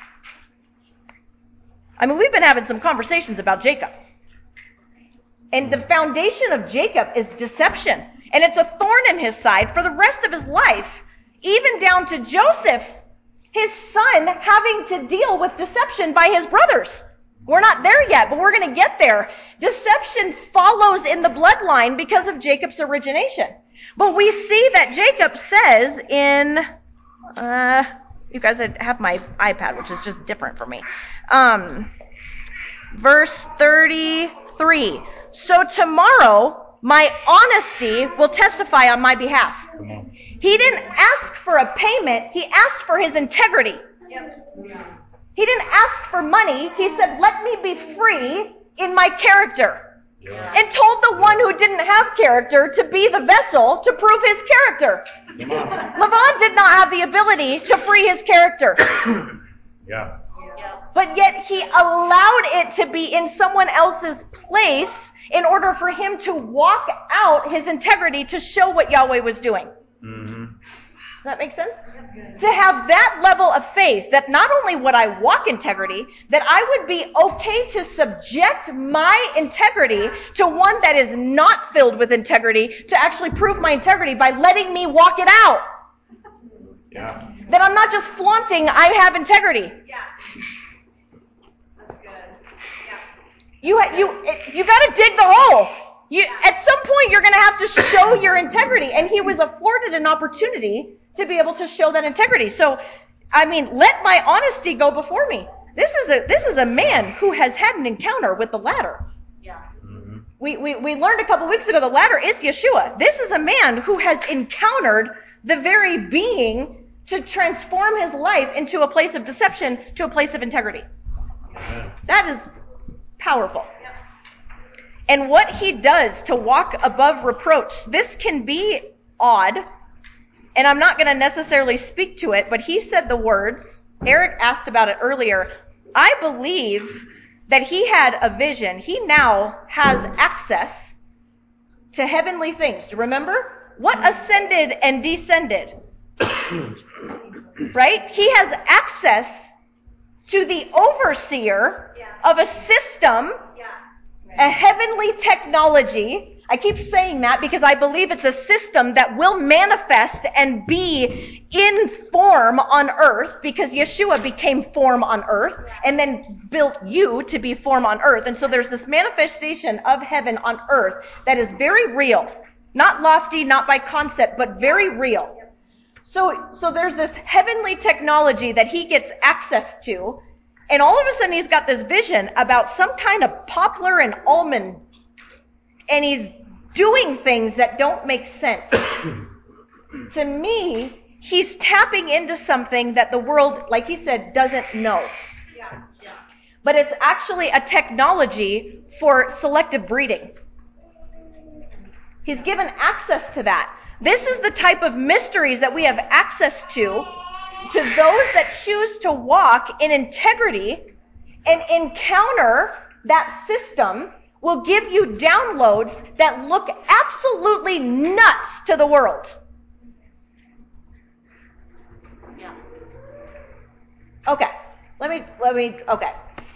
We've been having some conversations about Jacob. And the foundation of Jacob is deception. And it's a thorn in his side for the rest of his life, even down to Joseph, his son, having to deal with deception by his brothers. We're not there yet, but we're going to get there. Deception follows in the bloodline because of Jacob's origination. But we see that Jacob says in, you guys have my iPad, which is just different for me. Verse 33. So tomorrow, my honesty will testify on my behalf. He didn't ask for a payment. He asked for his integrity. He didn't ask for money. He said, let me be free in my character. And told the one who didn't have character to be the vessel to prove his character. Laban did not have the ability to free his character. Yeah. But yet he allowed it to be in someone else's place in order for him to walk out his integrity to show what Yahweh was doing. Mm-hmm. Does that make sense? To have that level of faith that not only would I walk integrity, that I would be okay to subject my integrity to one that is not filled with integrity to actually prove my integrity by letting me walk it out. Yeah. That I'm not just flaunting, I have integrity. Yeah. That's good. You got to dig the hole. At some point, you're going to have to show your integrity. And he was afforded an opportunity to be able to show that integrity. So, let my honesty go before me. This is a man who has had an encounter with the ladder. Yeah. Mm-hmm. We learned a couple weeks ago the ladder is Yeshua. This is a man who has encountered the very being to transform his life into a place of deception to a place of integrity. That is powerful. And what he does to walk above reproach, this can be odd, and I'm not going to necessarily speak to it, but he said the words, Eric asked about it earlier, I believe that he had a vision. He now has access to heavenly things. Do you remember? What ascended and descended? Right? He has access to the overseer of a system, a heavenly technology. I keep saying that because I believe it's a system that will manifest and be in form on earth, because Yeshua became form on earth and then built you to be form on earth. And so there's this manifestation of heaven on earth that is very real. Not lofty, not by concept, but very real. So there's this heavenly technology that he gets access to, and all of a sudden he's got this vision about some kind of poplar and almond, and he's doing things that don't make sense. To me, he's tapping into something that the world, like he said, doesn't know. But it's actually a technology for selective breeding. He's given access to that. This is the type of mysteries that we have access to those that choose to walk in integrity and encounter that system will give you downloads that look absolutely nuts to the world. Yeah. Okay. Okay.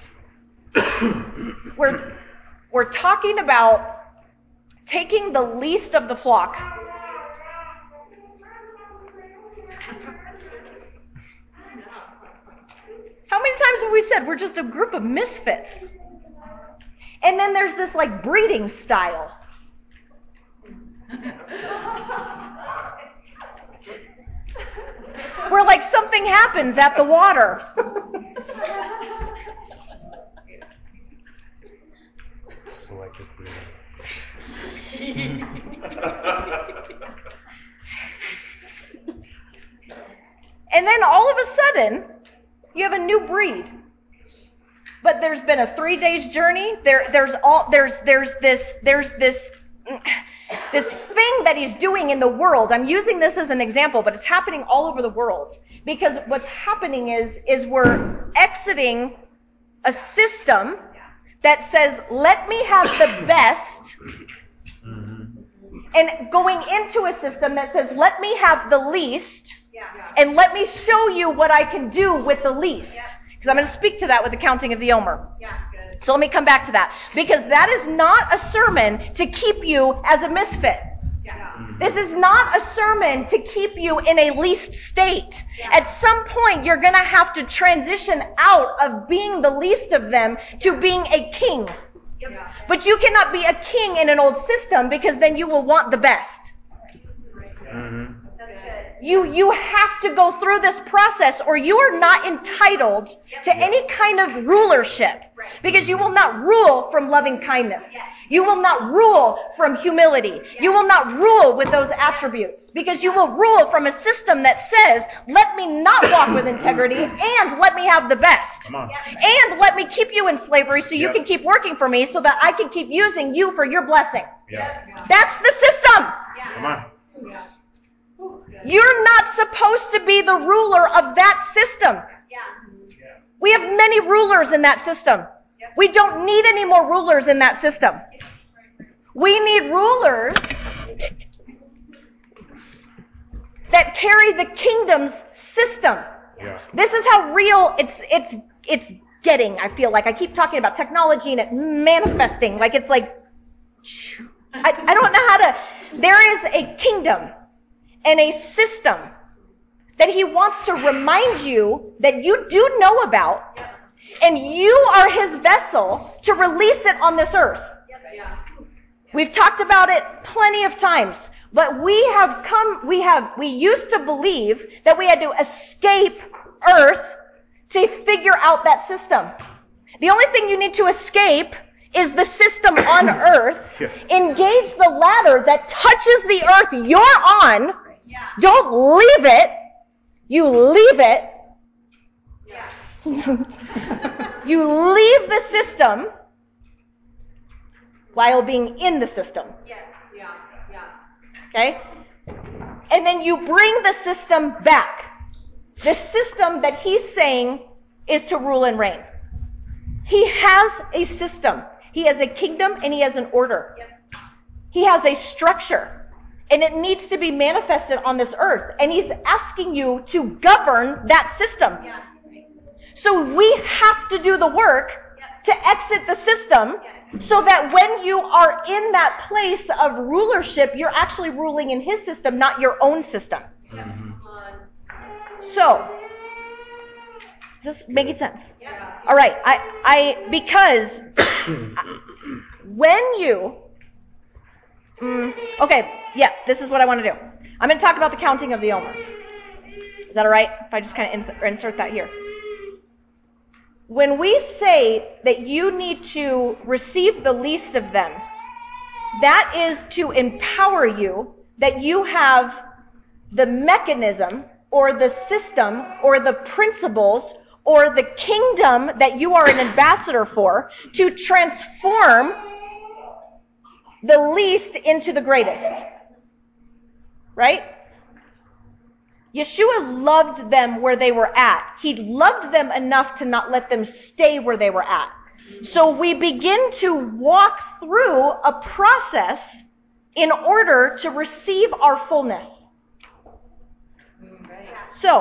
We're talking about taking the least of the flock. How many times have we said we're just a group of misfits? And then there's this breeding style. Where something happens at the water. Selective breeding. And then all of a sudden, you have a new breed. But there's been a 3 days journey. There's this thing that he's doing in the world. I'm using this as an example, but it's happening all over the world. Because what's happening is we're exiting a system that says, let me have the best, and going into a system that says, let me have the least, and let me show you what I can do with the least. Because I'm going to speak to that with the counting of the Omer. So let me come back to that. Because that is not a sermon to keep you as a misfit. This is not a sermon to keep you in a least state. At some point, you're going to have to transition out of being the least of them to being a king. But you cannot be a king in an old system, because then you will want the best. You have to go through this process, or you are not entitled to any kind of rulership, because you will not rule from loving kindness. You will not rule from humility. You will not rule with those attributes, because you will rule from a system that says, let me not walk with integrity, and let me have the best. And let me keep you in slavery so you can keep working for me, so that I can keep using you for your blessing. That's the system. Come on. You're not supposed to be the ruler of that system. We have many rulers in that system. We don't need any more rulers in that system. We need rulers that carry the kingdom's system. This is how real it's getting, I feel like. I keep talking about technology and it manifesting. Like it's like, I don't know how to, there is a kingdom and a system that he wants to remind you that you do know about, and you are his vessel to release it on this earth. We've talked about it plenty of times, but we used to believe that we had to escape earth to figure out that system. The only thing you need to escape is the system on earth. Engage the ladder that touches the earth you're on. Don't leave it. You leave it. You leave the system while being in the system. Okay? And then you bring the system back. The system that he's saying is to rule and reign. He has a system. He has a kingdom and he has an order. He has a structure. And it needs to be manifested on this earth. And he's asking you to govern that system. So we have to do the work to exit the system, so that when you are in that place of rulership, you're actually ruling in his system, not your own system. So, is this making sense? All right. Because when you, this is what I want to do. I'm going to talk about the counting of the Omer. Is that all right? If I just kind of insert that here. When we say that you need to receive the least of them, that is to empower you that you have the mechanism or the system or the principles or the kingdom that you are an ambassador for to transform the least into the greatest. Right? Yeshua loved them where they were at. He loved them enough to not let them stay where they were at. So we begin to walk through a process in order to receive our fullness. So,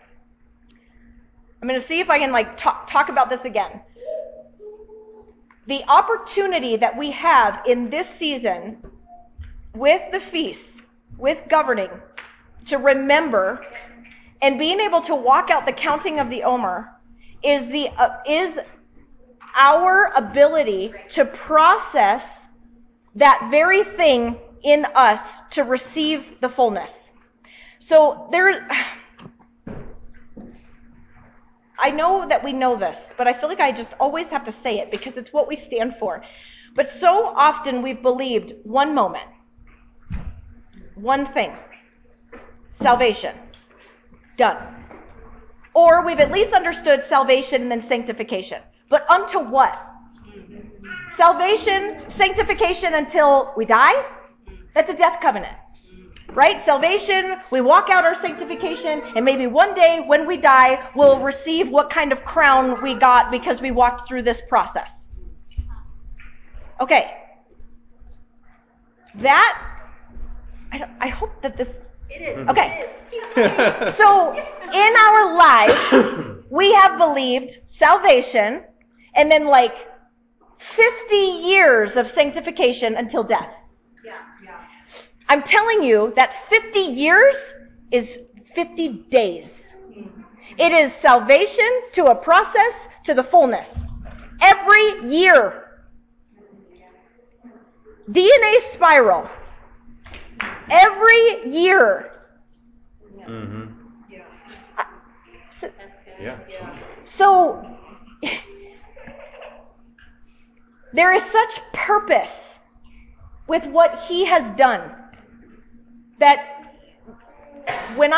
I'm going to see if I can talk about this again. The opportunity that we have in this season with the feasts, with governing, to remember and being able to walk out the counting of the Omer is our ability to process that very thing in us to receive the fullness. So I know that we know this, but I feel like I just always have to say it because it's what we stand for. But so often we've believed one moment, one thing, salvation, done. Or we've at least understood salvation and then sanctification. But unto what? Salvation, sanctification until we die? That's a death covenant. Right? Salvation, we walk out our sanctification, and maybe one day when we die, we'll receive what kind of crown we got because we walked through this process. Okay. That, I hope that this... It is. Okay. So, in our lives, we have believed salvation, and then 50 years of sanctification until death. Yeah. I'm telling you that 50 years is 50 days. It is salvation to a process to the fullness. Every year. DNA spiral. Every year. Mm-hmm. Yeah. So, there is such purpose with what he has done that when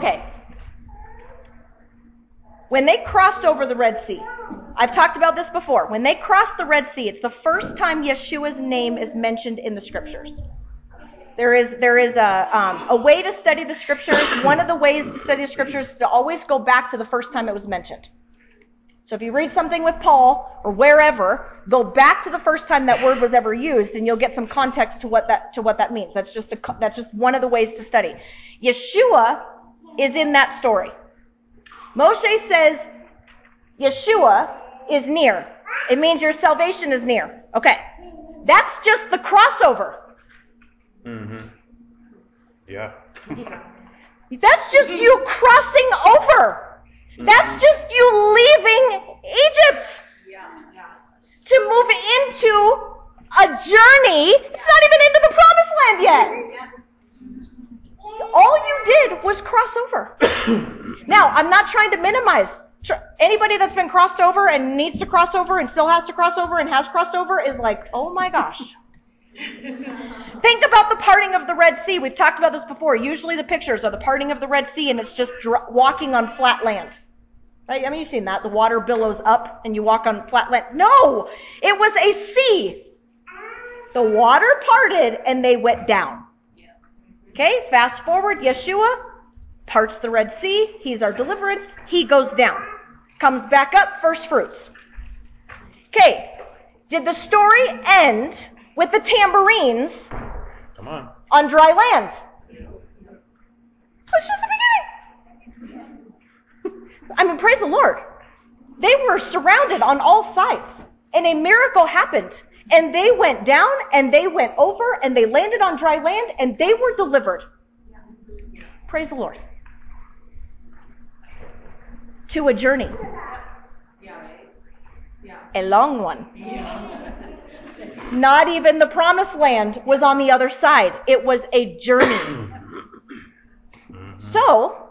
they crossed over the Red Sea, I've talked about this before. When they crossed the Red Sea, it's the first time Yeshua's name is mentioned in the scriptures. There is a way to study the scriptures. One of the ways to study the scriptures is to always go back to the first time it was mentioned. So if you read something with Paul or wherever, go back to the first time that word was ever used, and you'll get some context to what that means. That's just one of the ways to study. Yeshua is in that story. Moshe says, Yeshua is near. It means your salvation is near. Okay. That's just the crossover. Mm-hmm. Yeah. That's just you crossing over. That's just you leaving Egypt to move into a journey. It's not even into the promised land yet. All you did was cross over. Now, I'm not trying to minimize. Anybody that's been crossed over and needs to cross over and still has to cross over and has crossed over is like, oh my gosh. Think about the parting of the Red Sea. We've talked about this before. Usually the pictures are the parting of the Red Sea and it's just walking on flat land. Right? I mean, you've seen that. The water billows up and you walk on flat land. No! It was a sea. The water parted and they went down. Okay, fast forward. Yeshua parts the Red Sea. He's our deliverance. He goes down. Comes back up, first fruits. Okay, did the story end with the tambourines on dry land? It's just the beginning. I mean, praise the Lord. They were surrounded on all sides, and a miracle happened. And they went down, and they went over, and they landed on dry land, and they were delivered. Praise the Lord. To a journey. A long one. Not even the promised land was on the other side. It was a journey. So,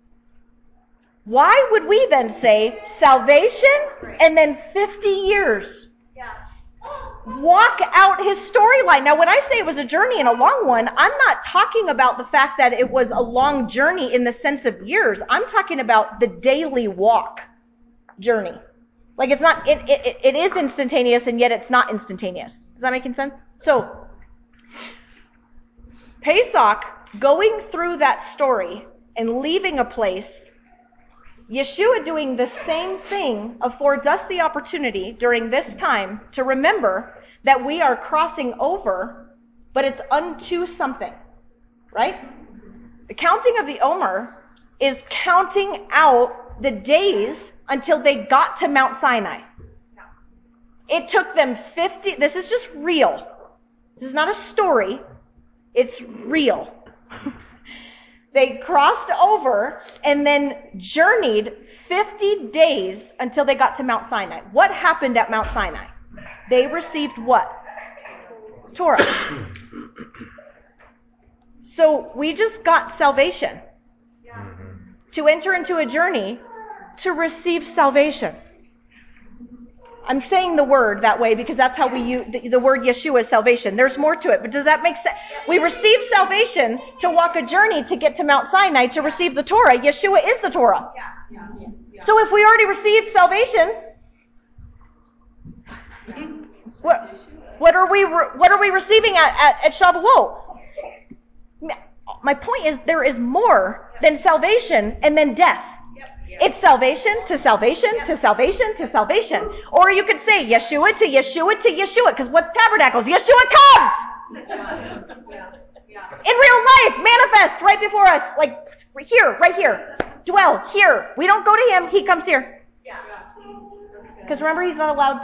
why would we then say salvation and then 50 years? Walk out his storyline. Now, when I say it was a journey and a long one, I'm not talking about the fact that it was a long journey in the sense of years. I'm talking about the daily walk journey. Like it's not, it is instantaneous and yet it's not instantaneous. Is that making sense? So, Pesach, going through that story and leaving a place, Yeshua doing the same thing affords us the opportunity during this time to remember that we are crossing over, but it's unto something, right? The counting of the Omer is counting out the days until they got to Mount Sinai. It took them 50, this is just real. This is not a story. It's real. They crossed over and then journeyed 50 days until they got to Mount Sinai. What happened at Mount Sinai? They received what? Torah. So we just got salvation. To enter into a journey to receive salvation. I'm saying the word that way because that's how we use the word Yeshua is salvation. There's more to it, but does that make sense? We receive salvation to walk a journey to get to Mount Sinai to receive the Torah. Yeshua is the Torah. So if we already received salvation, what are we receiving at Shavuot? My point is there is more than salvation and then death. It's salvation to salvation to salvation to salvation. Or you could say Yeshua to Yeshua to Yeshua, because what's tabernacles? Yeshua comes! In real life, manifest right before us, like here, right here. Dwell here. We don't go to him, he comes here. Because remember, he's not allowed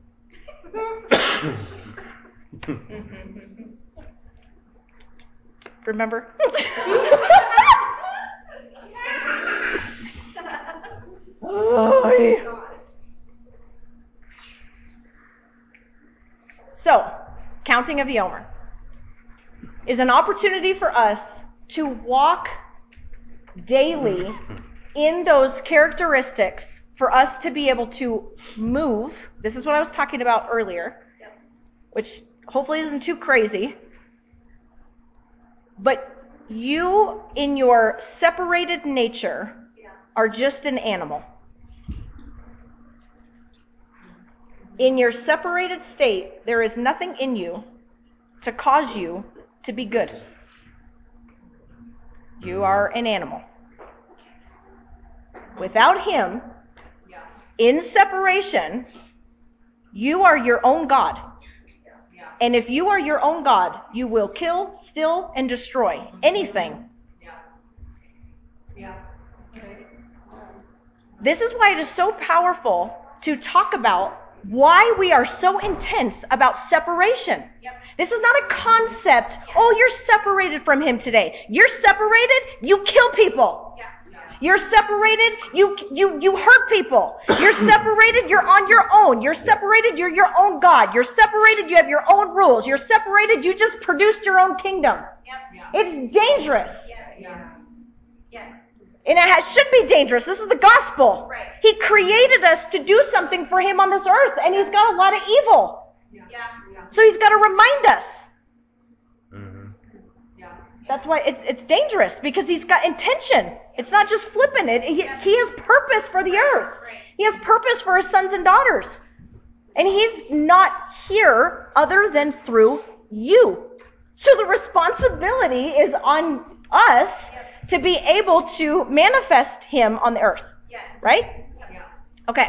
to... Remember? So, counting of the Omer is an opportunity for us to walk daily in those characteristics for us to be able to move. This is what I was talking about earlier, which hopefully isn't too crazy. But you, in your separated nature, are just an animal. In your separated state, there is nothing in you to cause you to be good. You are an animal. Without him, in separation, you are your own God. And if you are your own God, you will kill, steal, and destroy anything. This is why it is so powerful to talk about why we are so intense about separation. This is not a concept, oh, you're separated from him today. You're separated, you kill people. You're separated, you hurt people. You're separated, you're on your own. You're separated, you're your own God. You're separated, you have your own rules. You're separated, you just produced your own kingdom. It's dangerous. And it should be dangerous. This is the gospel. Right. He created us to do something for him on this earth, and he's got a lot of evil. So he's got to remind us. That's why it's dangerous, because he's got intention. It's not just flipping it. He has purpose for the earth. He has purpose for his sons and daughters. And he's not here other than through you. So the responsibility is on us to be able to manifest him on the earth. Right? Okay.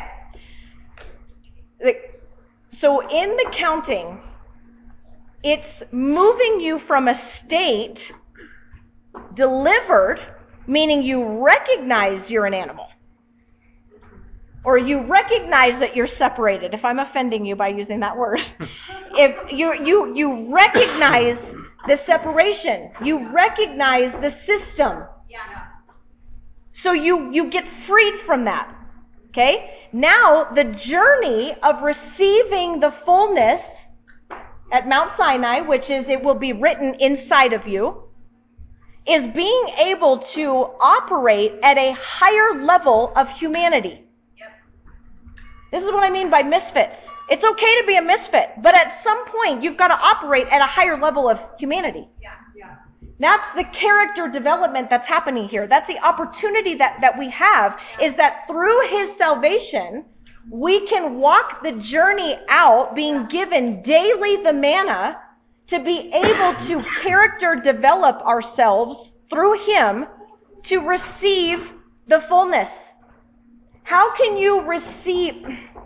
So in the counting, it's moving you from a state delivered, meaning you recognize you're an animal. Or you recognize that you're separated, if I'm offending you by using that word. If you recognize the separation, you recognize the system. So you get freed from that. Okay? Now the journey of receiving the fullness at Mount Sinai, which is it will be written inside of you, is being able to operate at a higher level of humanity. This is what I mean by misfits. It's okay to be a misfit, but at some point you've got to operate at a higher level of humanity. That's the character development that's happening here. That's the opportunity that we have, is that through his salvation, we can walk the journey out, being given daily the manna, to be able to character develop ourselves through him to receive the fullness. How can you receive,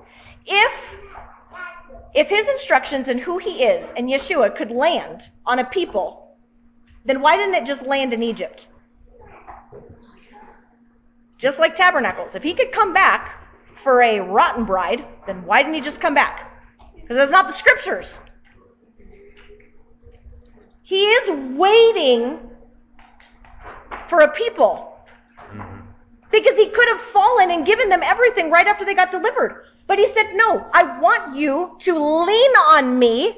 if his instructions and who he is and Yeshua could land on a people, then why didn't it just land in Egypt? Just like tabernacles. If he could come back for a rotten bride, then why didn't he just come back? Because that's not the scriptures. He is waiting for a people. Because he could have fallen and given them everything right after they got delivered. But he said, no, I want you to lean on me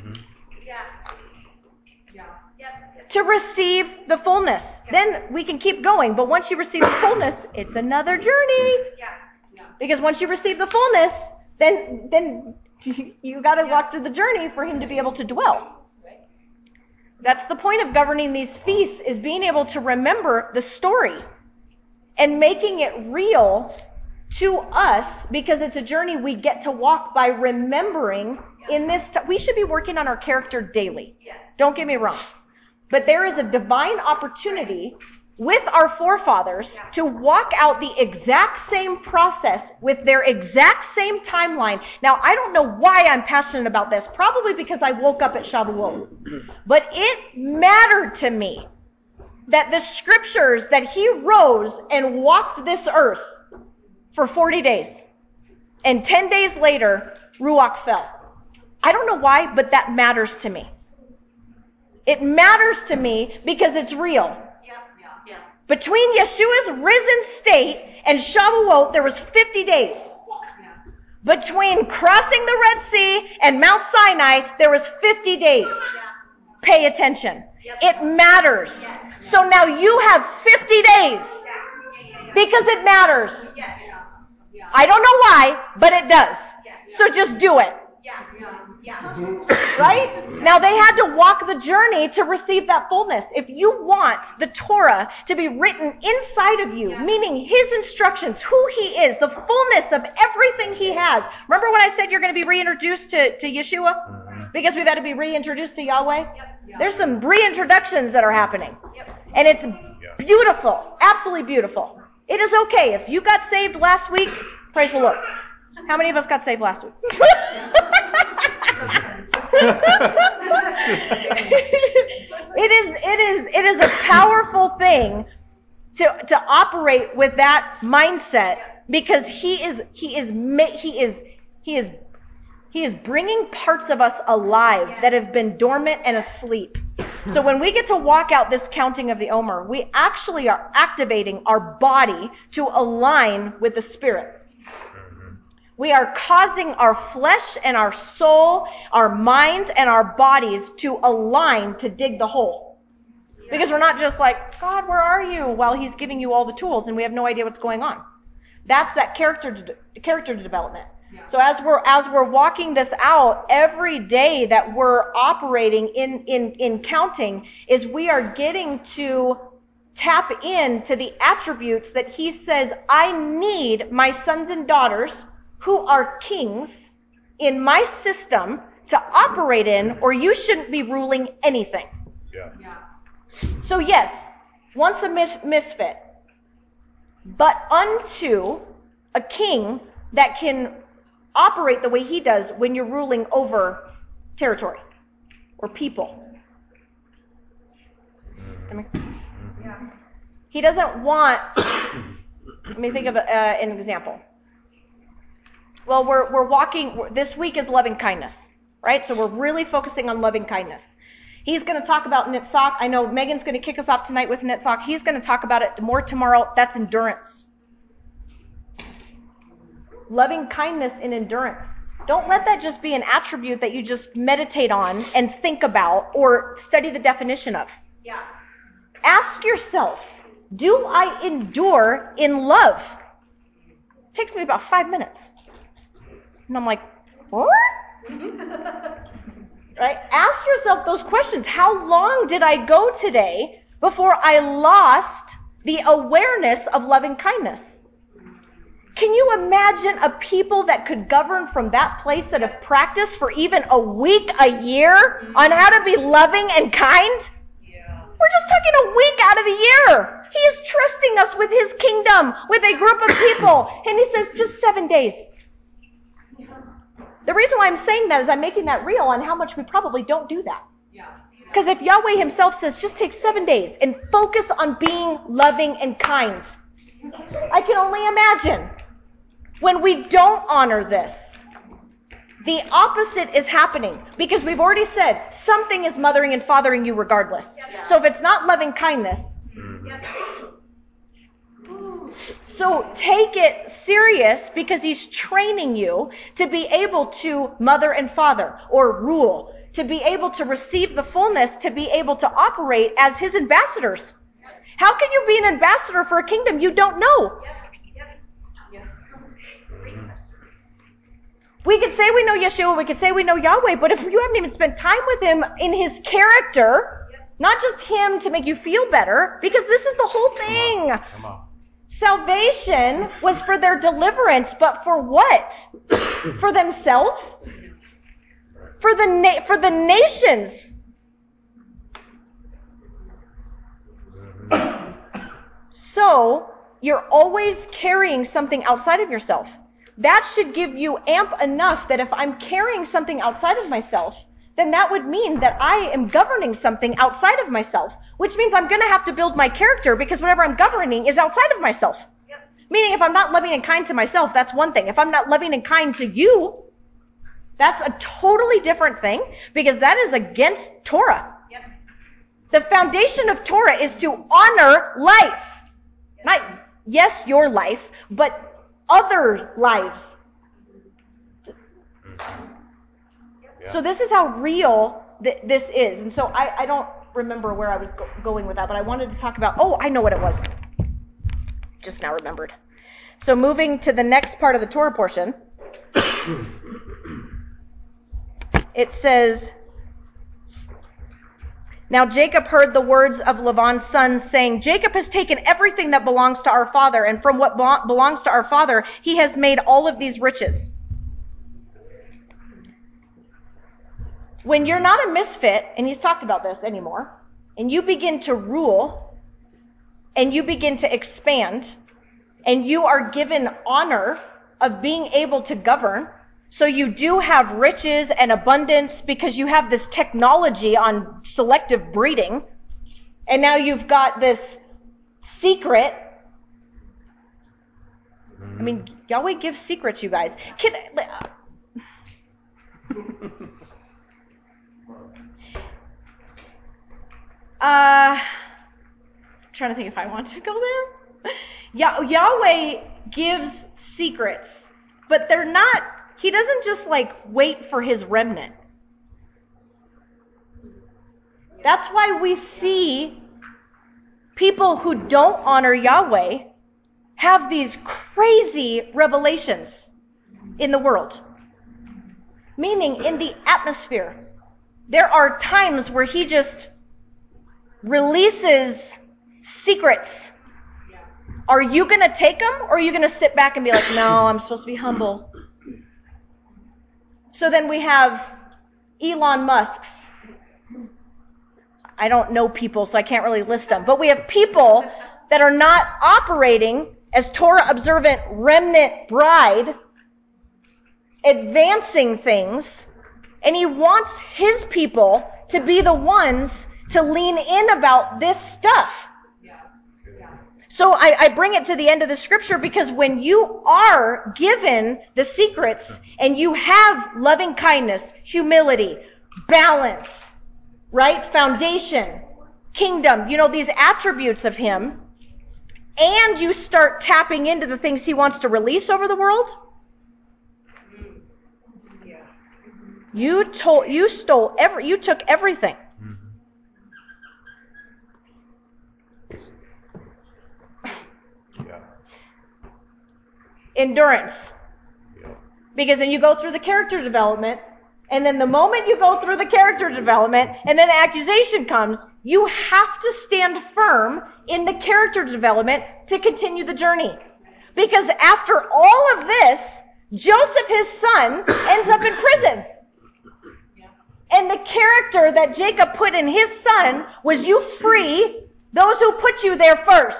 to receive the fullness. Then we can keep going. But once you receive the fullness, it's another journey. Because once you receive the fullness, then you got to walk through the journey for him to be able to dwell. That's the point of governing these feasts, is being able to remember the story and making it real to us, because it's a journey we get to walk by remembering in this. We should be working on our character daily. Don't get me wrong. But there is a divine opportunity with our forefathers to walk out the exact same process with their exact same timeline. Now, I don't know why I'm passionate about this. Probably because I woke up at Shavuot. But it mattered to me that the scriptures that he rose and walked this earth for 40 days. And 10 days later, Ruach fell. I don't know why, but that matters to me. It matters to me because it's real. Between Yeshua's risen state and Shavuot, there was 50 days. Between crossing the Red Sea and Mount Sinai, there was 50 days. Pay attention. It matters. So now you have 50 days because it matters. I don't know why, but it does. So just do it. Right? Now they had to walk the journey to receive that fullness. If you want the Torah to be written inside of you, meaning his instructions, who he is, the fullness of everything he has. Remember when I said you're going to be reintroduced to Yeshua? Because we've had to be reintroduced to Yahweh? There's some reintroductions that are happening. And it's beautiful. Absolutely beautiful. It is okay. If you got saved last week, praise the Lord. How many of us got saved last week? It is a powerful thing to operate with that mindset, because he is bringing parts of us alive that have been dormant and asleep. So when we get to walk out this counting of the Omer, we actually are activating our body to align with the Spirit. We are causing our flesh and our soul, our minds and our bodies to align to dig the hole. Because we're not just like, God, where are you? While he's giving you all the tools and we have no idea what's going on. That's that character development. So as we're walking this out, every day that we're operating in counting, is we are getting to tap into the attributes that he says, I need my sons and daughters who are kings in my system to operate in, or you shouldn't be ruling anything. So yes, once a misfit, but unto a king that can operate the way he does when you're ruling over territory or people. He doesn't want, let me think of an example. Well, we're walking, this week is loving kindness, right? So we're really focusing on loving kindness. He's going to talk about Nitzach. I know Megan's going to kick us off tonight with Nitzach. He's going to talk about it more tomorrow. That's endurance. Loving kindness and endurance. Don't let that just be an attribute that you just meditate on and think about or study the definition of. Ask yourself, do I endure in love? It takes me about 5 minutes. And I'm like, what? Right? Ask yourself those questions. How long did I go today before I lost the awareness of loving kindness? Can you imagine a people that could govern from that place that have practiced for even a week, a year on how to be loving and kind? We're just talking a week out of the year. He is trusting us with his kingdom, with a group of people. And he says, just 7 days. The reason why I'm saying that is I'm making that real on how much we probably don't do that. Because if Yahweh himself says, just take 7 days and focus on being loving and kind, I can only imagine when we don't honor this, the opposite is happening. Because we've already said something is mothering and fathering you regardless. So if it's not loving kindness, so take it serious, because he's training you to be able to mother and father or rule, to be able to receive the fullness, to be able to operate as his ambassadors. How can you be an ambassador for a kingdom you don't know? We could say we know Yeshua, we could say we know Yahweh, but if you haven't even spent time with him in his character, not just him to make you feel better, because this is the whole thing. Come on. Salvation was for their deliverance, but for what? For themselves? For the nations. So, you're always carrying something outside of yourself. That should give you amp enough that if I'm carrying something outside of myself, then that would mean that I am governing something outside of myself, which means I'm going to have to build my character because whatever I'm governing is outside of myself. Yep. Meaning if I'm not loving and kind to myself, that's one thing. If I'm not loving and kind to you, that's a totally different thing because that is against Torah. Yep. The foundation of Torah is to honor life. Yep. Not, yes, your life, but other lives. Yeah. So this is how real this is. And so I don't remember where I was going with that, but I wanted to talk about, I know what it was. Just now remembered. So moving to the next part of the Torah portion, it says, now Jacob heard the words of Laban's sons saying, Jacob has taken everything that belongs to our father, and from what belongs to our father, he has made all of these riches. When you're not a misfit, and he's talked about this anymore, and you begin to rule, and you begin to expand, and you are given honor of being able to govern, so you do have riches and abundance because you have this technology on selective breeding. And now you've got this secret. I mean, Yahweh gives secrets, you guys. I'm trying to think if I want to go there. Yahweh gives secrets, but they're not. He doesn't just wait for his remnant. That's why we see people who don't honor Yahweh have these crazy revelations in the world. Meaning in the atmosphere. There are times where he just releases secrets. Are you going to take them or are you going to sit back and be like, no, I'm supposed to be humble? So then we have Elon Musk's. I don't know people, so I can't really list them. But we have people that are not operating as Torah-observant remnant bride, advancing things, and he wants his people to be the ones to lean in about this stuff. So I bring it to the end of the scripture because when you are given the secrets and you have loving kindness, humility, balance, right? Foundation, kingdom, these attributes of him, and you start tapping into the things he wants to release over the world, you took everything. Endurance. Because then you go through the character development, and then the moment you go through the character development, and then accusation comes, you have to stand firm in the character development to continue the journey. Because after all of this, Joseph, his son, ends up in prison. And the character that Jacob put in his son was, you free those who put you there first.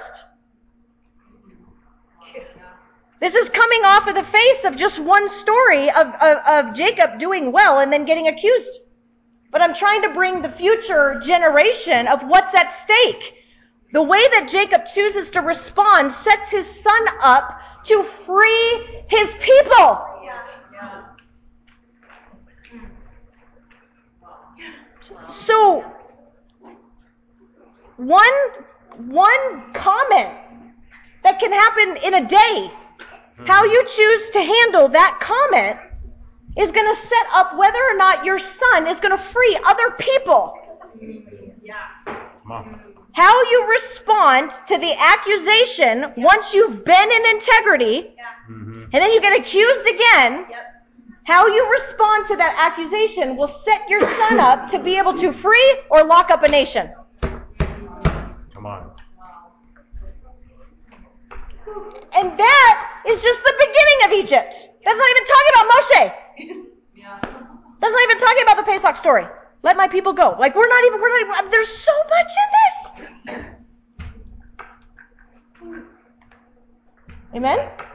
This is coming off of the face of just one story of Jacob doing well and then getting accused. But I'm trying to bring the future generation of what's at stake. The way that Jacob chooses to respond sets his son up to free his people. So, one comment that can happen in a day, how you choose to handle that comment is going to set up whether or not your son is going to free other people. How you respond to the accusation once you've been in integrity, and then you get accused again, How you respond to that accusation will set your son up to be able to free or lock up a nation. Come on. And that is just the beginning of Egypt. That's not even talking about Moshe. That's not even talking about the Pesach story. Let my people go. Like, we're not even, there's so much in this. Amen?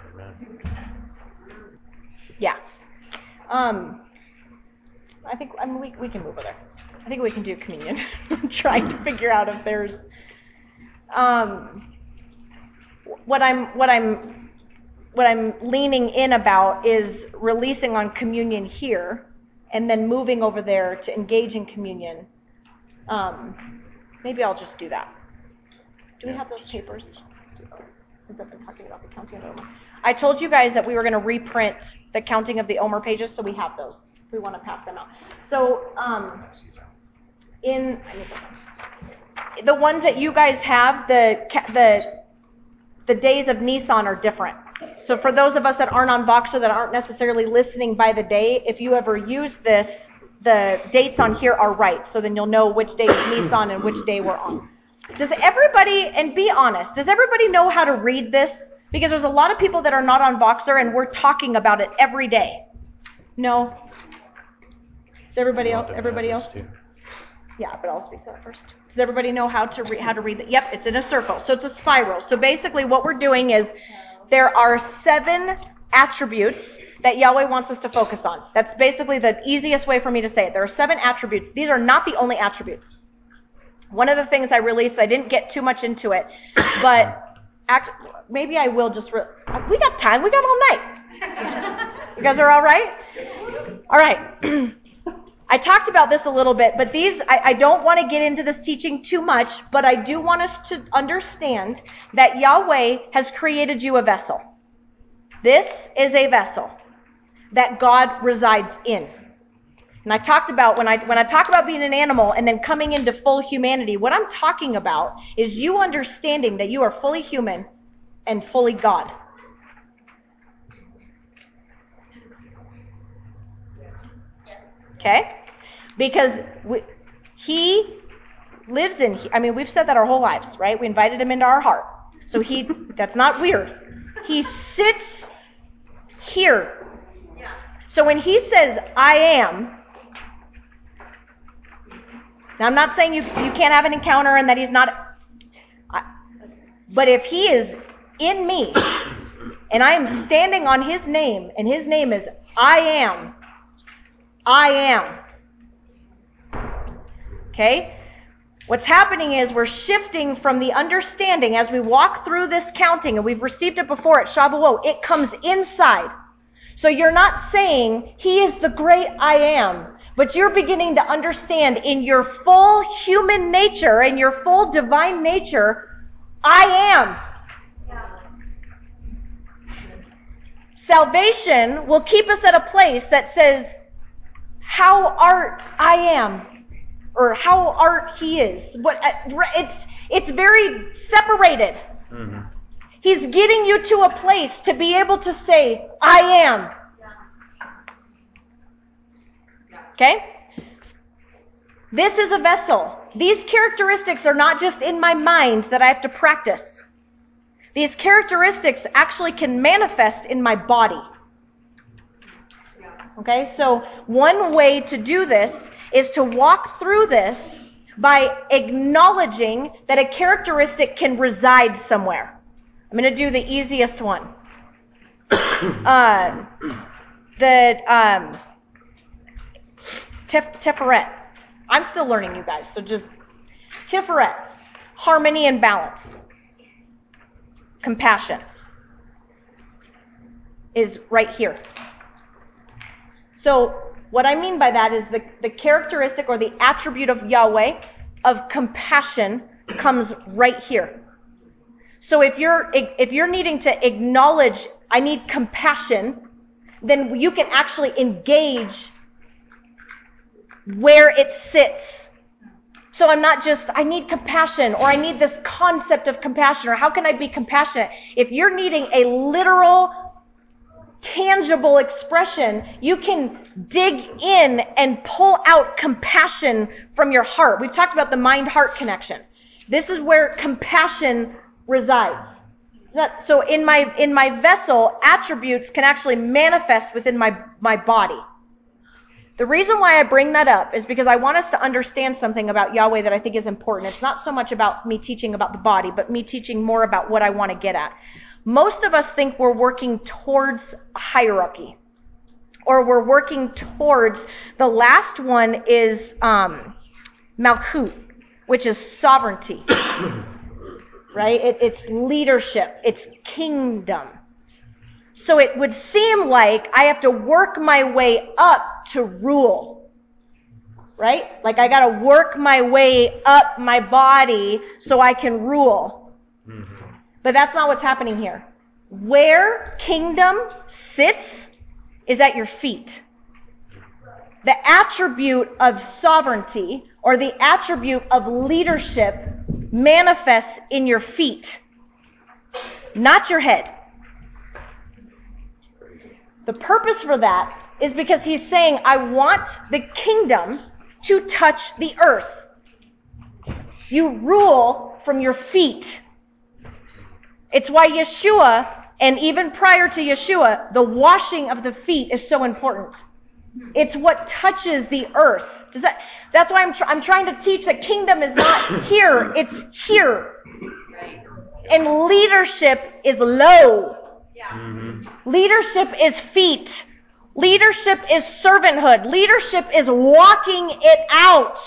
Yeah. We can move over there. I think we can do communion. I'm trying to figure out if there's, what I'm leaning in about is releasing on communion here and then moving over there to engage in communion. Maybe I'll just do that. Do we have those papers? Since I've been talking about the counting of the Omer. I told you guys that we were going to reprint the counting of the Omer pages, so we have those. We want to pass them out. So, in the ones that you guys have, the days of Nisan are different. So for those of us that aren't on Voxer, that aren't necessarily listening by the day, if you ever use this, the dates on here are right. So then you'll know which day is Nisan and which day we're on. Does everybody, and be honest, does everybody know how to read this? Because there's a lot of people that are not on Voxer and we're talking about it every day. No? Does everybody else? Yeah, but I'll speak to that first. Does everybody know how to read it? Yep, it's in a circle. So it's a spiral. So basically what we're doing is there are 7 attributes that Yahweh wants us to focus on. That's basically the easiest way for me to say it. There are 7 attributes. These are not the only attributes. One of the things I released, I didn't get too much into it, but maybe I will just... we got time. We got all night. You guys are all right? All right. I talked about this a little bit, but I don't want to get into this teaching too much, but I do want us to understand that Yahweh has created you a vessel. This is a vessel that God resides in. And I talked about, when I talk about being an animal and then coming into full humanity, what I'm talking about is you understanding that you are fully human and fully God. Okay? Because he lives in, we've said that our whole lives, right? We invited him into our heart. So that's not weird. He sits here. So when he says, I am, now I'm not saying you can't have an encounter and that he's not, but if he is in me and I am standing on his name and his name is I am. Okay? What's happening is we're shifting from the understanding as we walk through this counting, and we've received it before at Shavuot, it comes inside. So you're not saying he is the great I am, but you're beginning to understand in your full human nature and your full divine nature, I am. Salvation will keep us at a place that says, how art I am, or how art he is. It's very separated. Mm-hmm. He's getting you to a place to be able to say, I am. Okay? This is a vessel. These characteristics are not just in my mind that I have to practice. These characteristics actually can manifest in my body. Okay, so one way to do this is to walk through this by acknowledging that a characteristic can reside somewhere. I'm going to do the easiest one. Tiferet. I'm still learning, you guys, so just Tiferet. Harmony and balance. Compassion is right here. So what I mean by that is the characteristic or the attribute of Yahweh of compassion comes right here. So if you're needing to acknowledge I need compassion, then you can actually engage where it sits. So I'm not just, I need compassion, or I need this concept of compassion, or how can I be compassionate? If you're needing a literal tangible expression, you can dig in and pull out compassion from your heart. We've talked about the mind-heart connection. This is where compassion resides. So in my vessel, attributes can actually manifest within my body. The reason why I bring that up is because I want us to understand something about Yahweh that I think is important. It's not so much about me teaching about the body, but me teaching more about what I want to get at. Most of us think we're working towards a hierarchy, or we're working towards, the last one is Malchut, which is sovereignty, right? It's leadership, it's kingdom. So it would seem like I have to work my way up to rule, right? Like I got to work my way up my body so I can rule. But that's not what's happening here. Where kingdom sits is at your feet. The attribute of sovereignty or the attribute of leadership manifests in your feet, not your head. The purpose for that is because he's saying, I want the kingdom to touch the earth. You rule from your feet. It's why Yeshua, and even prior to Yeshua, the washing of the feet is so important. It's what touches the earth. That's why I'm trying to teach that kingdom is not here, it's here. And leadership is low. Leadership is feet. Leadership is servanthood. Leadership is walking it out.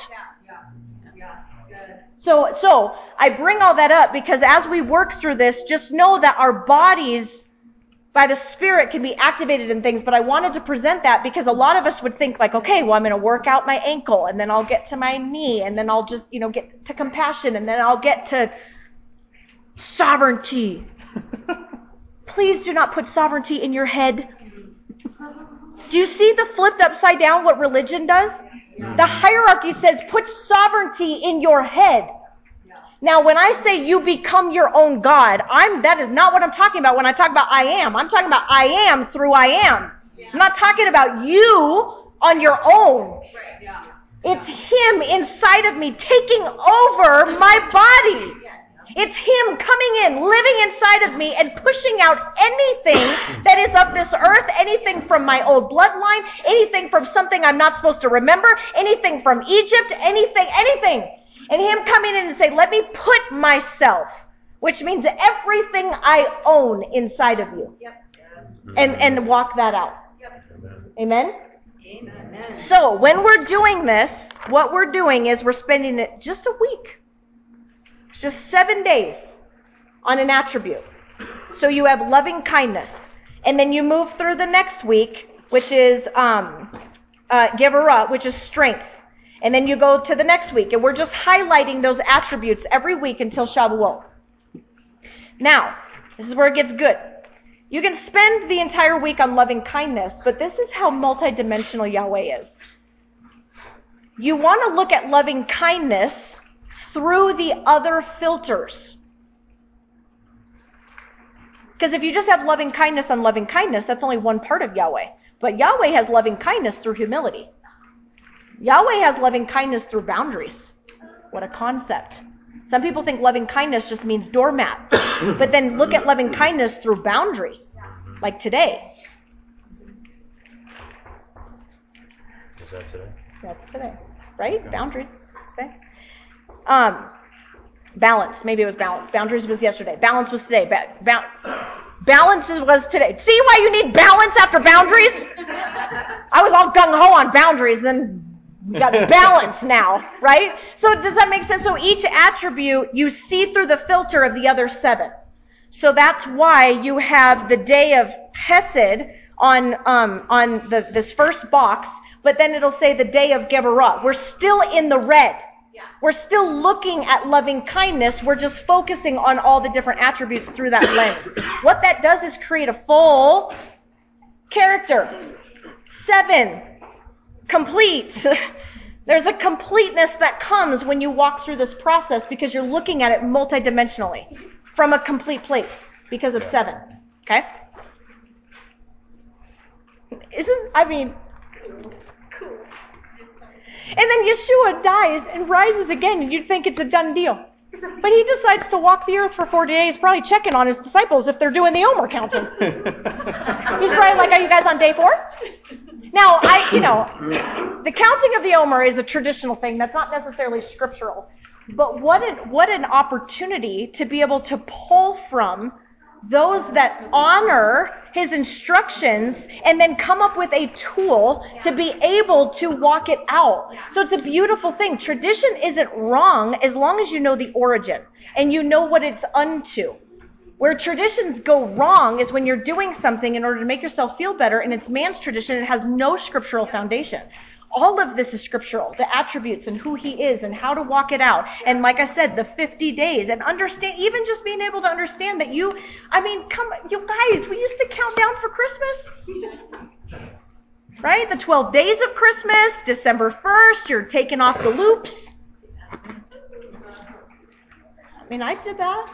So I bring all that up because as we work through this, just know that our bodies by the Spirit can be activated in things, but I wanted to present that because a lot of us would think like, okay, well, I'm going to work out my ankle and then I'll get to my knee and then I'll just, get to compassion and then I'll get to sovereignty. Please do not put sovereignty in your head. Do you see the flipped upside down what religion does? The hierarchy says put sovereignty in your head. Now, when I say you become your own God, that is not what I'm talking about when I talk about I am. I'm talking about I am through I am. I'm not talking about you on your own. It's Him inside of me taking over my body. It's Him coming in, living inside of me, and pushing out anything that is of this earth, anything from my old bloodline, anything from something I'm not supposed to remember, anything from Egypt, anything. And Him coming in and saying, let me put myself, which means everything I own inside of you, and walk that out. Amen? Amen? So when we're doing this, what we're doing is we're spending it just a week. Just 7 days on an attribute. So you have loving kindness. And then you move through the next week, which is Geburah, which is strength. And then you go to the next week. And we're just highlighting those attributes every week until Shavuot. Now, this is where it gets good. You can spend the entire week on loving kindness, but this is how multidimensional Yahweh is. You want to look at loving kindness through the other filters. Because if you just have loving kindness on loving kindness, that's only one part of Yahweh. But Yahweh has loving kindness through humility. Yahweh has loving kindness through boundaries. What a concept. Some people think loving kindness just means doormat. But then look at loving kindness through boundaries. Like today. Is that today? That's today. Right? Okay. Boundaries. That's today. Balance. Maybe it was balance. Boundaries was yesterday. Balance was today. Balance was today. See why you need balance after boundaries? I was all gung-ho on boundaries, then you got balance now, right? So does that make sense? So each attribute, you see through the filter of the other 7. So that's why you have the day of Hesed on this first box, but then it'll say the day of Geburah. We're still in the red. We're still looking at loving kindness. We're just focusing on all the different attributes through that lens. What that does is create a full character. 7. Complete. There's a completeness that comes when you walk through this process because you're looking at it multidimensionally from a complete place because of 7. Okay? And then Yeshua dies and rises again, and you'd think it's a done deal. But he decides to walk the earth for 40 days, probably checking on his disciples if they're doing the Omer counting. He's probably like, are you guys on day 4? Now, the counting of the Omer is a traditional thing. That's not necessarily scriptural. But what an opportunity to be able to pull from those that honor his instructions and then come up with a tool to be able to walk it out. So it's a beautiful thing. Tradition isn't wrong as long as you know the origin and you know what it's unto. Where traditions go wrong is when you're doing something in order to make yourself feel better and it's man's tradition and it has no scriptural foundation. All of this is scriptural, the attributes and who he is and how to walk it out. And like I said, the 50 days and understand, even just being able to understand that you guys, we used to count down for Christmas. Right? The 12 days of Christmas, December 1st, you're taking off the loops. I did that.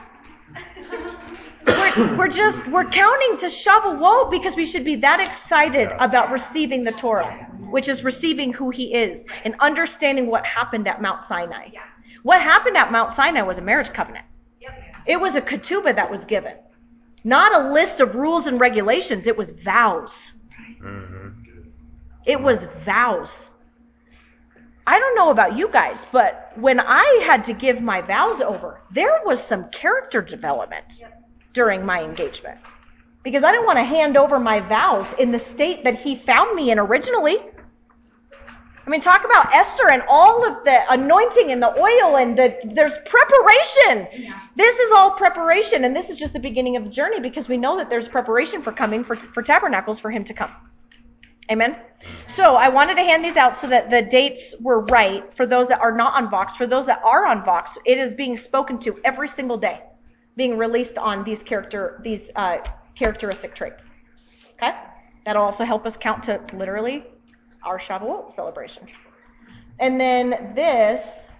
We're counting to Shavuot because we should be that excited about receiving the Torah, which is receiving who he is and understanding what happened at Mount Sinai. What happened at Mount Sinai was a marriage covenant. It was a ketubah that was given. Not a list of rules and regulations. It was vows. It was vows. I don't know about you guys, but when I had to give my vows over, there was some character development during my engagement. Because I didn't want to hand over my vows in the state that he found me in originally. Talk about Esther and all of the anointing and the oil and there's preparation. Yeah. This is all preparation, and this is just the beginning of the journey because we know that there's preparation for coming for tabernacles for him to come. Amen? So I wanted to hand these out so that the dates were right for those that are not on Vox. For those that are on Vox, it is being spoken to every single day, being released on these characteristic traits. Okay? That'll also help us count to literally our Shavuot celebration. And then this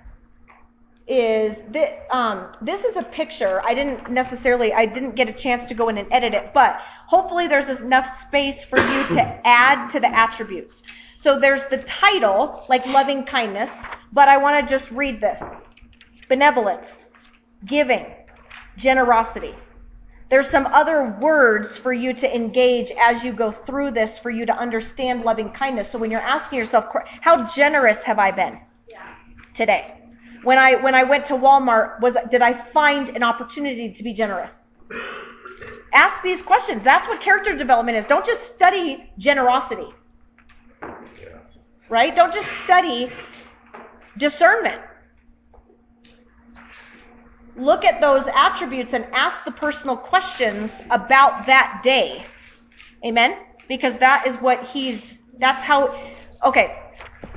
is a picture. I didn't get a chance to go in and edit it, but hopefully there's enough space for you to add to the attributes. So there's the title, like loving kindness, but I want to just read this. Benevolence, giving, generosity. There's some other words for you to engage as you go through this for you to understand loving kindness. So when you're asking yourself, how generous have I been today? When I went to Walmart, did I find an opportunity to be generous? Ask these questions. That's what character development is. Don't just study generosity. Right? Don't just study discernment. Look at those attributes and ask the personal questions about that day. Amen? Because that is what okay.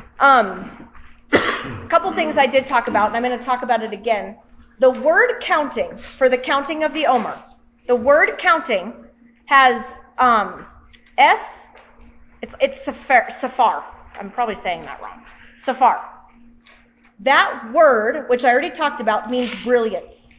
A couple things I did talk about, and I'm going to talk about it again. The word counting, for the counting of the Omer, the word counting has it's safar. I'm probably saying that wrong. Safar. That word, which I already talked about, means brilliance.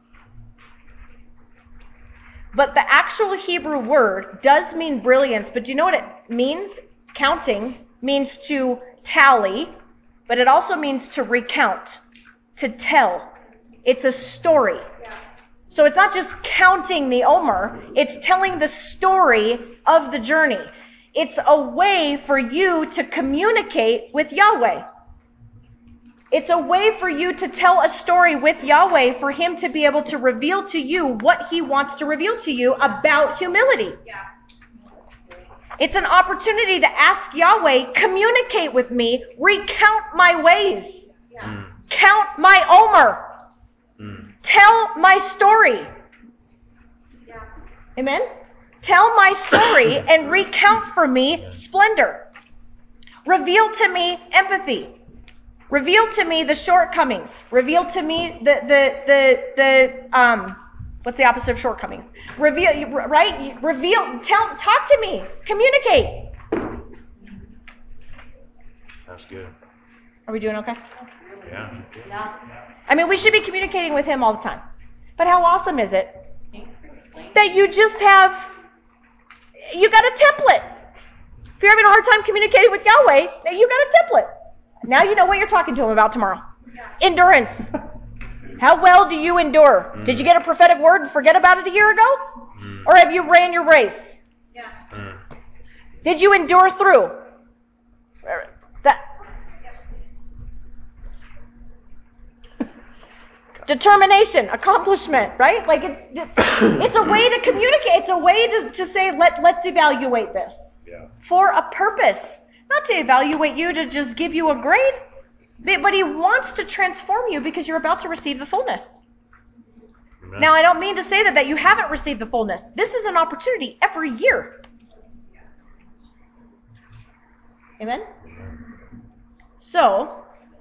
But the actual Hebrew word does mean brilliance, but do you know what it means? Counting means to tally, but it also means to recount, to tell. It's a story. So it's not just counting the Omer, it's telling the story of the journey. It's a way for you to communicate with Yahweh. It's a way for you to tell a story with Yahweh for him to be able to reveal to you what he wants to reveal to you about humility. Yeah. It's an opportunity to ask Yahweh, communicate with me, recount my ways. Yeah. Count my Omer. Tell my story. Yeah. Amen? Tell my story and recount for me splendor. Reveal to me empathy. Reveal to me the shortcomings. Reveal to me what's the opposite of shortcomings? Reveal, right? Reveal, talk to me. Communicate. That's good. Are we doing okay? Yeah. I mean, we should be communicating with him all the time. But how awesome is it that you just you got a template. If you're having a hard time communicating with Yahweh, now you got a template. Now you know what you're talking to him about tomorrow. Endurance. How well do you endure? Did you get a prophetic word and forget about it a year ago? Or have you ran your race? Did you endure through? Determination, accomplishment, right? Like it's a way to communicate. It's a way to say, let's evaluate this for a purpose, not to evaluate you to just give you a grade, but he wants to transform you because you're about to receive the fullness. Amen. Now, I don't mean to say that you haven't received the fullness. This is an opportunity every year. Amen? So,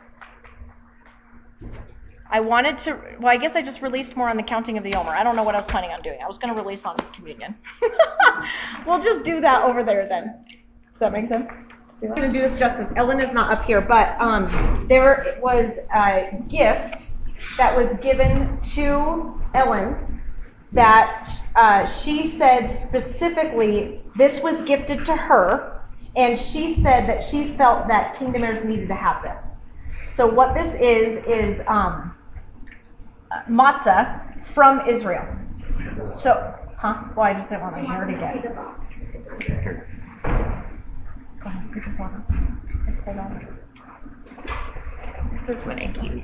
I guess I just released more on the counting of the Omer. I don't know what I was planning on doing. I was going to release on communion. We'll just do that over there then. Does that make sense? I'm going to do this justice. Ellen is not up here, but there was a gift that was given to Ellen that she said specifically this was gifted to her, and she said that she felt that Kingdom Heirs needed to have this. So what this is matzah from Israel. So, Well, I just didn't want my hair to get. Go ahead, pick your phone up. Hold on. This is what I keep.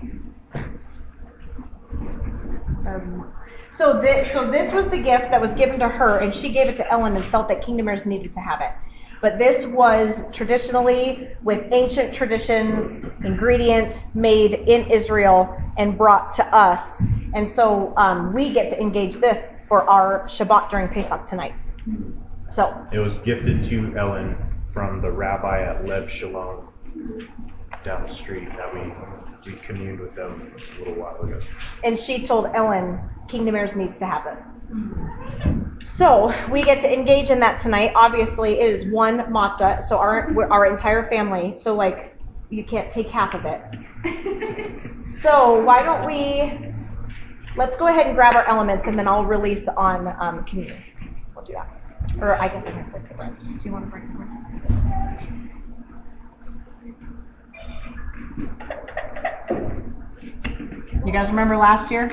So this was the gift that was given to her, and she gave it to Ellen and felt that Kingdom Heirs needed to have it. But this was traditionally with ancient traditions, ingredients made in Israel and brought to us. And so we get to engage this for our Shabbat during Pesach tonight. So it was gifted to Ellen from the rabbi at Lev Shalom down the street that we communed with them a little while ago. And she told Ellen, Kingdom Heirs needs to have this. So we get to engage in that tonight. Obviously, it is one matzah, so our entire family. So you can't take half of it. So why don't let's go ahead and grab our elements, and then I'll release on communion. We'll do that. Or I guess I can break the bread. Do you want to break the bread? You guys remember last year?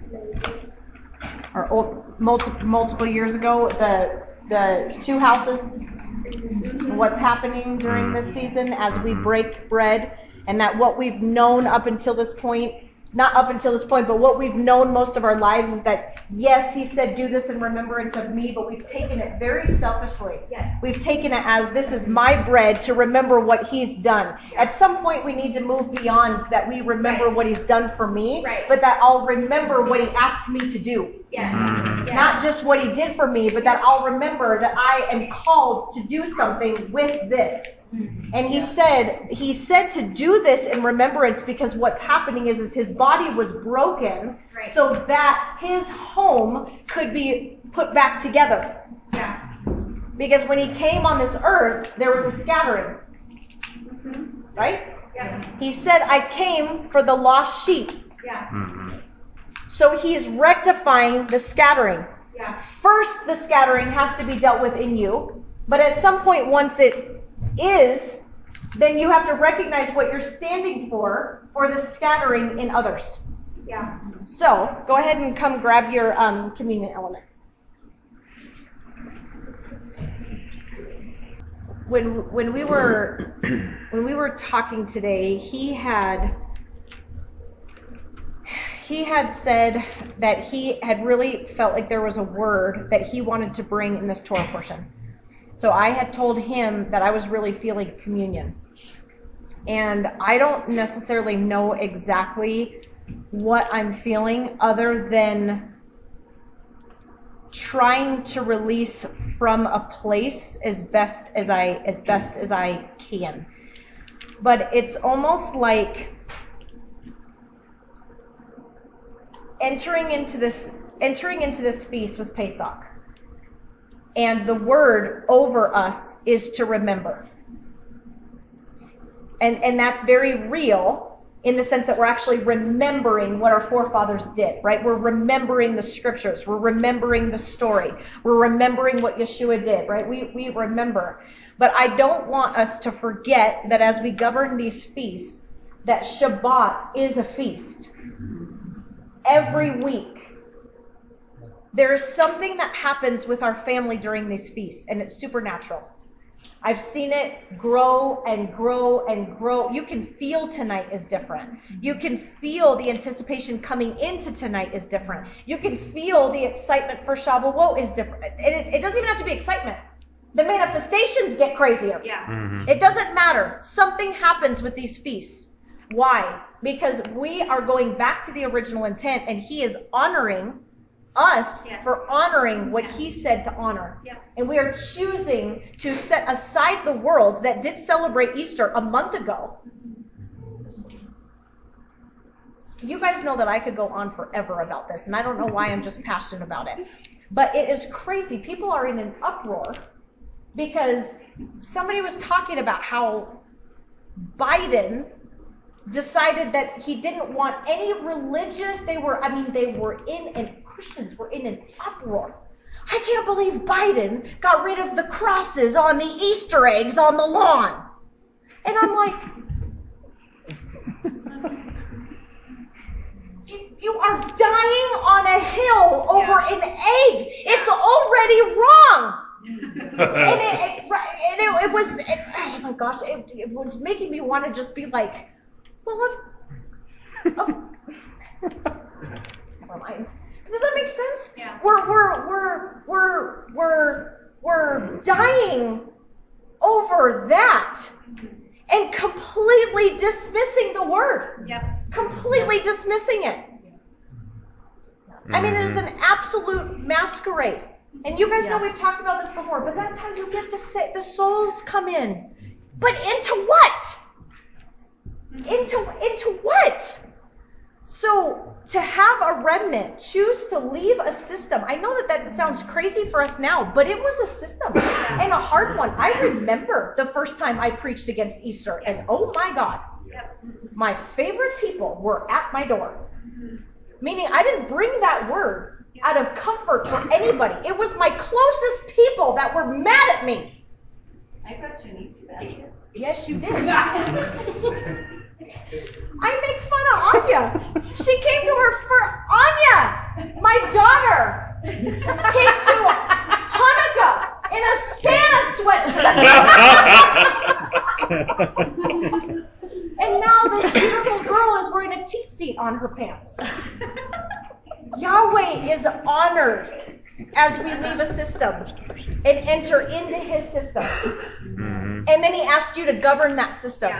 Or multiple years ago, the two houses, what's happening during this season as we break bread, and that what we've known up until this point, not up until this point, but what we've known most of our lives is that, yes, he said, do this in remembrance of me, but we've taken it very selfishly. Yes. We've taken it as, this is my bread to remember what he's done. At some point, we need to move beyond that we remember what he's done for me, but that I'll remember what he asked me to do. Yes. Not just what he did for me, but that I'll remember that I am called to do something with this. And he said to do this in remembrance because what's happening is his body was broken so that his home could be put back together. Yeah. Because when he came on this earth, there was a scattering. Mm-hmm. Right? Yeah. He said, I came for the lost sheep. Yeah. Mm-hmm. So he's rectifying the scattering. Yeah. First, the scattering has to be dealt with in you. But at some point, once it is, then you have to recognize what you're standing for the scattering in others. Yeah. So go ahead and come grab your communion elements. When we were talking today, he had said that he had really felt like there was a word that he wanted to bring in this Torah portion. So I had told him that I was really feeling communion. And I don't necessarily know exactly what I'm feeling other than trying to release from a place as best as I can. But it's almost like entering into this feast with Pesach. And the word over us is to remember. And that's very real, in the sense that we're actually remembering what our forefathers did, right? We're remembering the scriptures. We're remembering the story. We're remembering what Yeshua did, right? We remember. But I don't want us to forget that as we govern these feasts, that Shabbat is a feast. Every week, there is something that happens with our family during these feasts, and it's supernatural. I've seen it grow and grow and grow. You can feel tonight is different. You can feel the anticipation coming into tonight is different. You can feel the excitement for Shavuot is different. It doesn't even have to be excitement. The manifestations get crazier. Yeah. Mm-hmm. It doesn't matter. Something happens with these feasts. Why? Because we are going back to the original intent, and he is honoring us for honoring what he said to honor. Yep. And we are choosing to set aside the world that did celebrate Easter a month ago. You guys know that I could go on forever about this, and I don't know why I'm just passionate about it. But it is crazy. People are in an uproar because somebody was talking about how Biden decided that he didn't want any religious, Christians were in an uproar. I can't believe Biden got rid of the crosses on the Easter eggs on the lawn. And I'm like, you are dying on a hill over an egg. It's already wrong. It was, oh my gosh, it was making me want to just be like, well, never mind. Does that make sense? Yeah. We're dying over that and completely dismissing the word. Yep. Completely dismissing it. I mean, it is an absolute masquerade. And you guys know we've talked about this before, but that's how you get the souls come in. But into what? Into what? So to have a remnant choose to leave a system, I know that sounds crazy for us now, but it was a system and a hard one. I remember the first time I preached against Easter, and oh my God, my favorite people were at my door. Meaning I didn't bring that word out of comfort for anybody. It was my closest people that were mad at me. I got you an Easter basket. Yes, you did. I make fun of Anya. She came to her for Anya, my daughter, came to Hanukkah in a Santa sweatshirt. And now this beautiful girl is wearing a tzitzit on her pants. Yahweh is honored as we leave a system and enter into his system. And then he asked you to govern that system.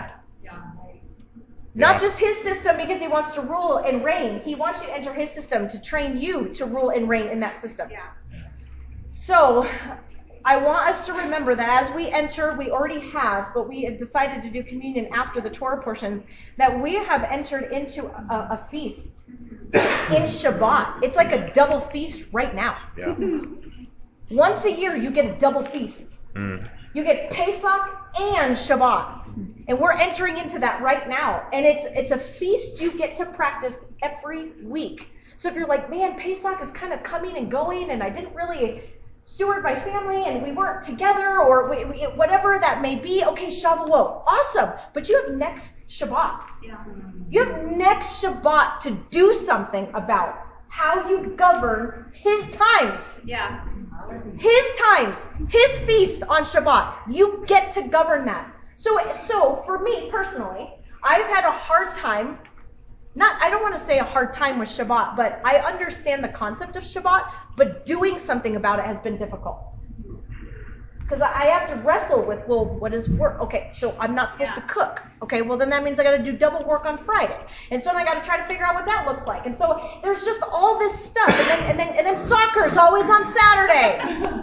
Not just his system because he wants to rule and reign. He wants you to enter his system to train you to rule and reign in that system. So I want us to remember that as we enter, we already have, but we have decided to do communion after the Torah portions, that we have entered into a feast in Shabbat. It's like a double feast right now. Yeah. Once a year, you get a double feast. You get Pesach and Shabbat. And we're entering into that right now. And it's a feast you get to practice every week. So if you're like, man, Pesach is kind of coming and going, and I didn't really steward my family, and we weren't together, or whatever that may be, okay, Shavuot, awesome. But you have next Shabbat. You have next Shabbat to do something about how you govern his times. His times, his feast on Shabbat. You get to govern that. So for me personally, I've had a hard time, I don't want to say a hard time with Shabbat, but I understand the concept of Shabbat, but doing something about it has been difficult. Because I have to wrestle with, well, what is work? Okay, so I'm not supposed to cook. Okay, well then that means I got to do double work on Friday. And so then I got to try to figure out what that looks like. And so there's just all this stuff. And then soccer's always on Saturday.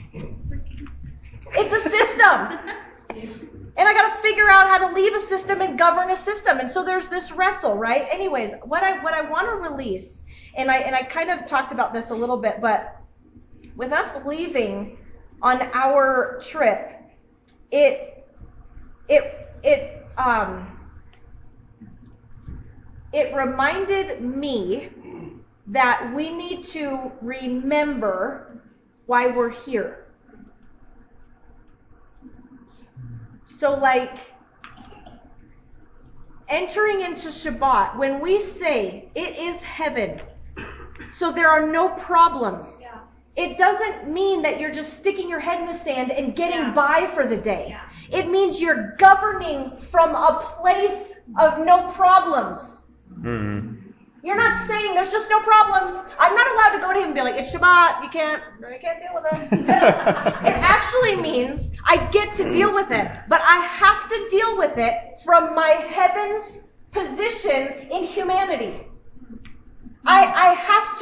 It's a system. And I got to figure out how to leave a system and govern a system. And so there's this wrestle, right? Anyways, what I want to release, and I kind of talked about this a little bit, but with us leaving on our trip, it reminded me that we need to remember why we're here. So like entering into Shabbat, when we say it is heaven, so there are no problems, it doesn't mean that you're just sticking your head in the sand and getting by for the day. It means you're governing from a place of no problems. Mm-hmm. You're not saying there's just no problems. I'm not allowed to go to him and be like, it's Shabbat, you can't deal with it. It actually means I get to deal with it, but I have to deal with it from my heaven's position in humanity. I have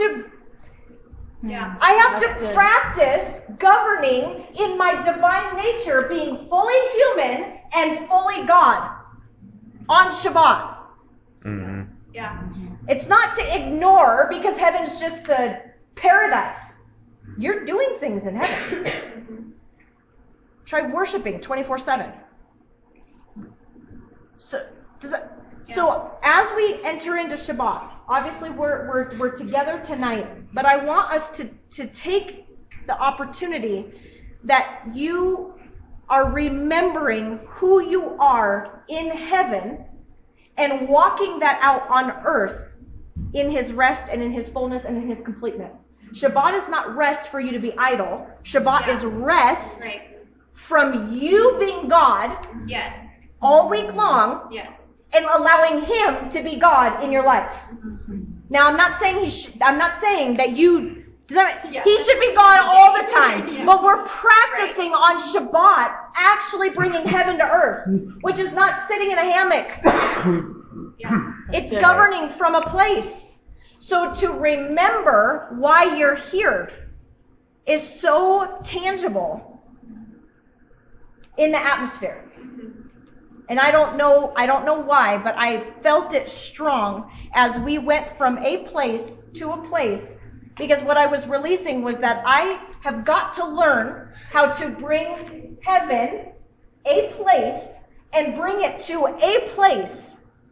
to practice governing in my divine nature, being fully human and fully God on Shabbat. Mm-hmm. Yeah. It's not to ignore because heaven's just a paradise. You're doing things in heaven. Try worshiping 24/7. So as we enter into Shabbat, obviously we're together tonight, but I want us to take the opportunity that you are remembering who you are in heaven and walking that out on earth in his rest and in his fullness and in his completeness. Shabbat is not rest for you to be idle. Shabbat is rest from you being God all week long and allowing him to be God in your life. Now, I'm not saying that he should be God all the time, but we're practicing on Shabbat actually bringing heaven to earth, which is not sitting in a hammock. It's governing from a place. So to remember why you're here is so tangible in the atmosphere. And I don't know why, but I felt it strong as we went from a place to a place, because what I was releasing was that I have got to learn how to bring heaven, a place, and bring it to a place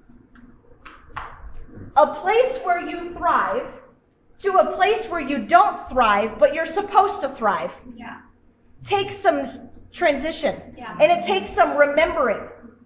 where you thrive, to a place where you don't thrive, but you're supposed to thrive. Takes some transition, and it takes some remembering.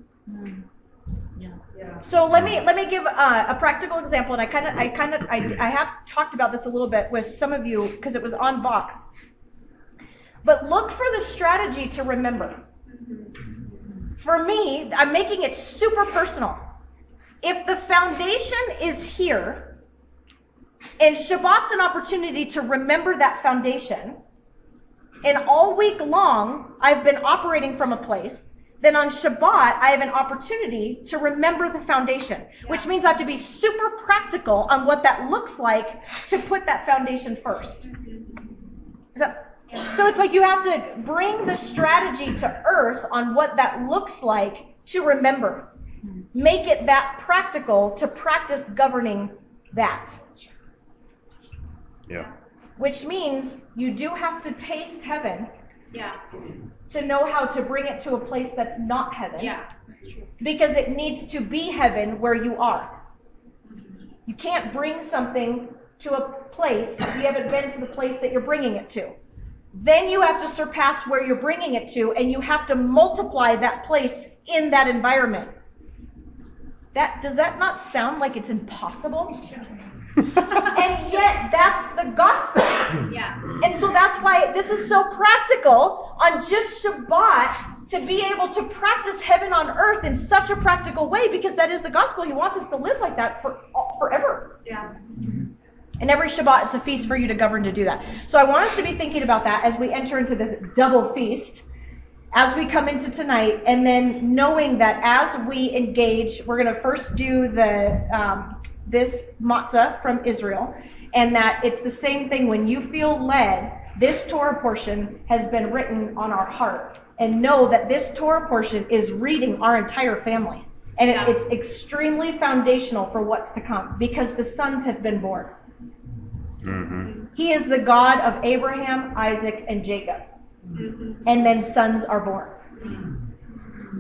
So let me give a practical example, and I have talked about this a little bit with some of you because it was on Vox. But look for the strategy to remember. For me, I'm making it super personal. If the foundation is here, and Shabbat's an opportunity to remember that foundation, and all week long I've been operating from a place, then on Shabbat I have an opportunity to remember the foundation, which means I have to be super practical on what that looks like to put that foundation first. So it's like you have to bring the strategy to earth on what that looks like to remember. Make it that practical to practice governing that. Yeah. Which means you do have to taste heaven to know how to bring it to a place that's not heaven. Because it needs to be heaven where you are. You can't bring something to a place if you haven't been to the place that you're bringing it to. Then you have to surpass where you're bringing it to, and you have to multiply that place in that environment. Does that not sound like it's impossible? And yet that's the gospel. And so that's why this is so practical on just Shabbat, to be able to practice heaven on earth in such a practical way, because that is the gospel. He wants us to live like that forever. And every Shabbat, it's a feast for you to govern to do that. So I want us to be thinking about that as we enter into this double feast, as we come into tonight, and then knowing that as we engage, we're going to first do this matzah from Israel, and that it's the same thing. When you feel led, this Torah portion has been written on our heart, and know that this Torah portion is reading our entire family, and it's extremely foundational for what's to come, because the sons have been born. Mm-hmm. He is the God of Abraham, Isaac, and Jacob. And then sons are born.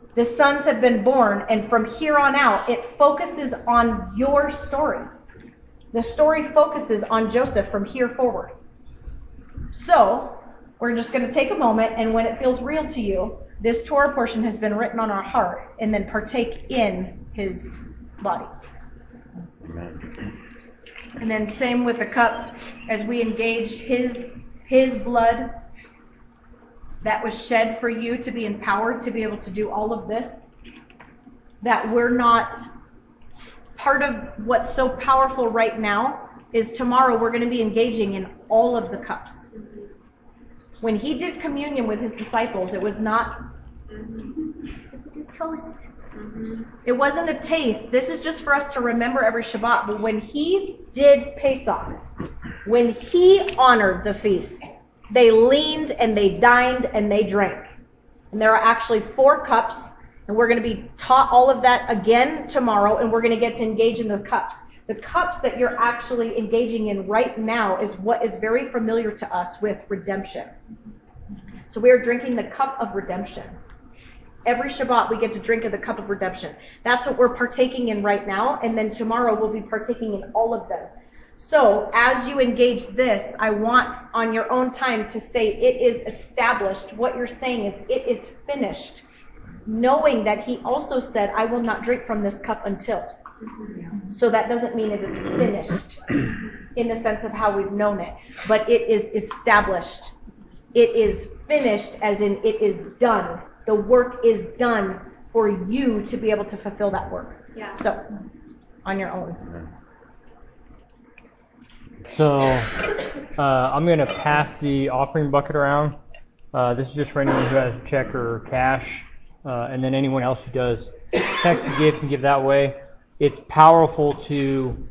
The sons have been born, and from here on out, it focuses on your story. The story focuses on Joseph from here forward. So, we're just going to take a moment, and when it feels real to you, this Torah portion has been written on our heart, and then partake in his body. Amen. And then same with the cup, as we engage his blood that was shed for you to be empowered to be able to do all of this, that we're not, part of what's so powerful right now is tomorrow we're going to be engaging in all of the cups. When he did communion with his disciples, it was not toast. It wasn't a taste. This is just for us to remember every Shabbat. But when he did Pesach, when he honored the feast, they leaned and they dined and they drank. And there are actually 4 cups, and we're going to be taught all of that again tomorrow, and we're going to get to engage in the cups. The cups that you're actually engaging in right now is what is very familiar to us with redemption. So we are drinking the cup of redemption. Every Shabbat we get to drink of the cup of redemption. That's what we're partaking in right now, and then tomorrow we'll be partaking in all of them. So as you engage this, I want on your own time to say it is established. What you're saying is it is finished. Knowing that he also said, I will not drink from this cup until. So that doesn't mean it is finished in the sense of how we've known it, but it is established. It is finished as in it is done. The work is done for you to be able to fulfill that work. Yeah. So, on your own. So, I'm going to pass the offering bucket around. This is just for anyone who has check or cash, and then anyone else who does text to give can give that way. It's powerful to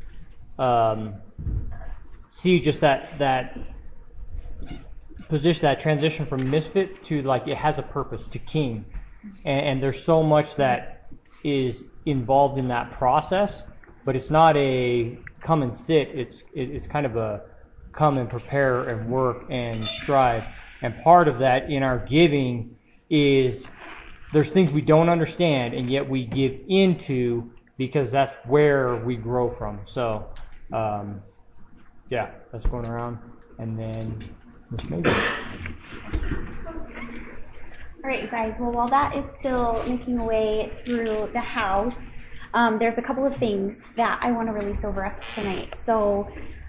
see just that position, that transition from misfit to like it has a purpose, to king. And there's so much that is involved in that process, but it's not a come and sit. It's kind of a come and prepare and work and strive. And part of that in our giving is there's things we don't understand, and yet we give into because that's where we grow from. So, yeah, that's going around. And then Miss Mabel. All right, you guys. Well, while that is still making a way through the house, there's a couple of things that I want to release over us tonight. So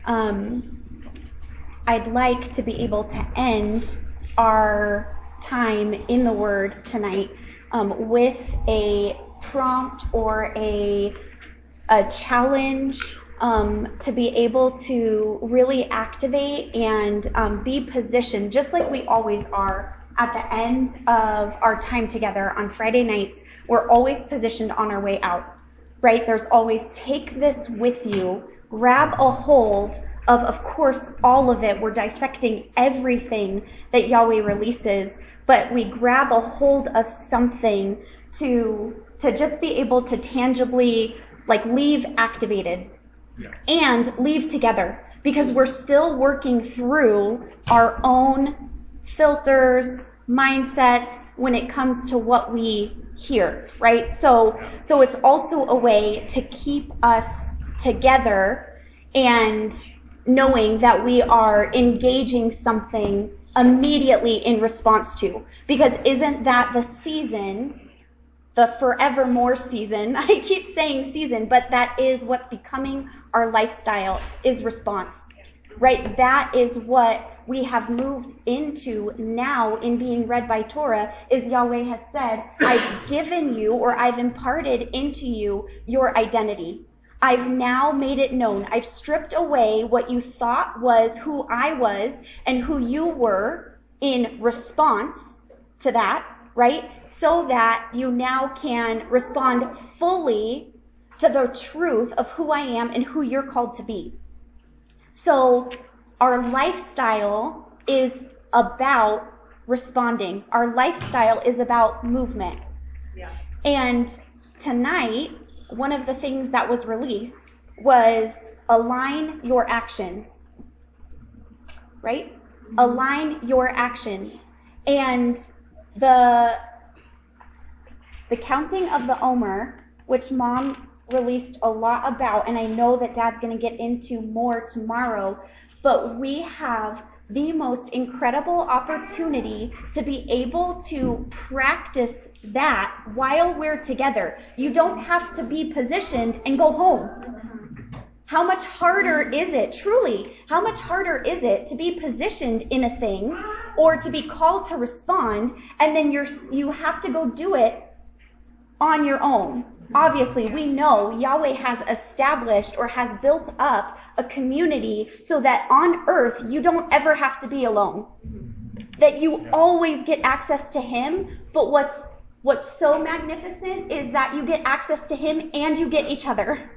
I'd like to be able to end our time in the Word tonight with a prompt or a challenge to be able to really activate and be positioned, just like we always are at the end of our time together on Friday nights. We're always positioned on our way out, right? There's always take this with you, grab a hold of course, all of it. We're dissecting everything that Yahweh releases, but we grab a hold of something to just be able to tangibly like leave activated and leave together, because we're still working through our own filters, mindsets when it comes to what we hear, right? So it's also a way to keep us together and knowing that we are engaging something immediately in response to, because isn't that the season, the forevermore season? I keep saying season, but that is what's becoming our lifestyle, is response, right? That is what we have moved into now in being read by Torah, is Yahweh has said, I've given you, or I've imparted into you, your identity. I've now made it known. I've stripped away what you thought was who I was and who you were in response to that, right? So that you now can respond fully to the truth of who I am and who you're called to be. So our lifestyle is about responding. Our lifestyle is about movement. Yeah. And tonight, one of the things that was released was align your actions, right? Mm-hmm. Align your actions. And The counting of the Omer, which Mom released a lot about, and I know that Dad's going to get into more tomorrow, but we have the most incredible opportunity to be able to practice that while we're together. You don't have to be positioned and go home. How much harder is it, truly, how much harder is it to be positioned in a thing or to be called to respond, and then you have to go do it on your own? Obviously, we know Yahweh has established or has built up a community so that on earth you don't ever have to be alone. That you always get access to Him, but what's so magnificent is that you get access to Him and you get each other.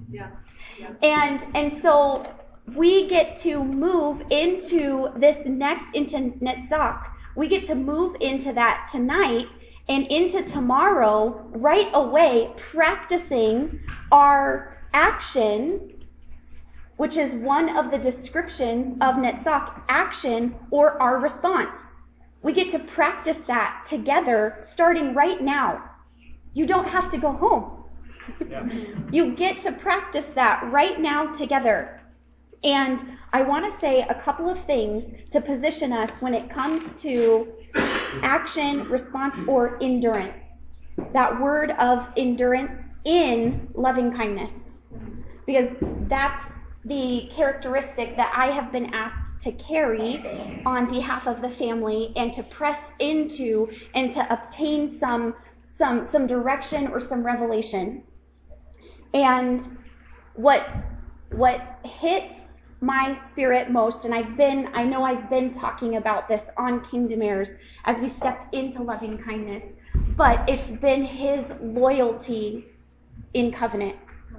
And so we get to move into this next, into Netzach. We get to move into that tonight and into tomorrow right away, practicing our action, which is one of the descriptions of Netzach, action or our response. We get to practice that together starting right now. You don't have to go home. You get to practice that right now together. And I want to say a couple of things to position us when it comes to action, response, or endurance. That word of endurance in loving kindness. Because that's the characteristic that I have been asked to carry on behalf of the family and to press into and to obtain some direction or some revelation. And what hit my spirit most, and I know I've been talking about this on Kingdom Heirs as we stepped into loving kindness, but it's been His loyalty in covenant.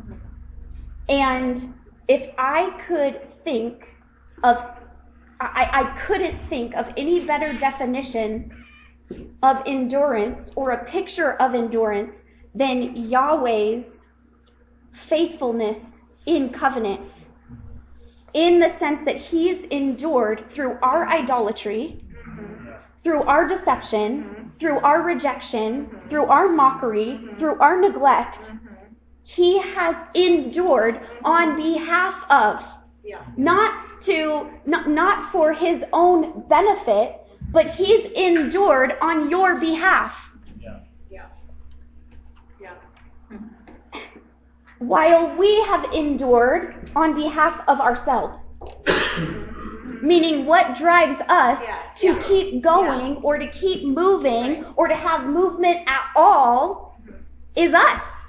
And if I could think of, I couldn't think of any better definition of endurance or a picture of endurance than Yahweh's faithfulness in covenant, in the sense that He's endured through our idolatry, through our deception, through our rejection, through our mockery, through our neglect. He has endured on behalf of, not for His own benefit, but He's endured on your behalf. While we have endured on behalf of ourselves. Meaning what drives us to keep going or to keep moving or to have movement at all is us.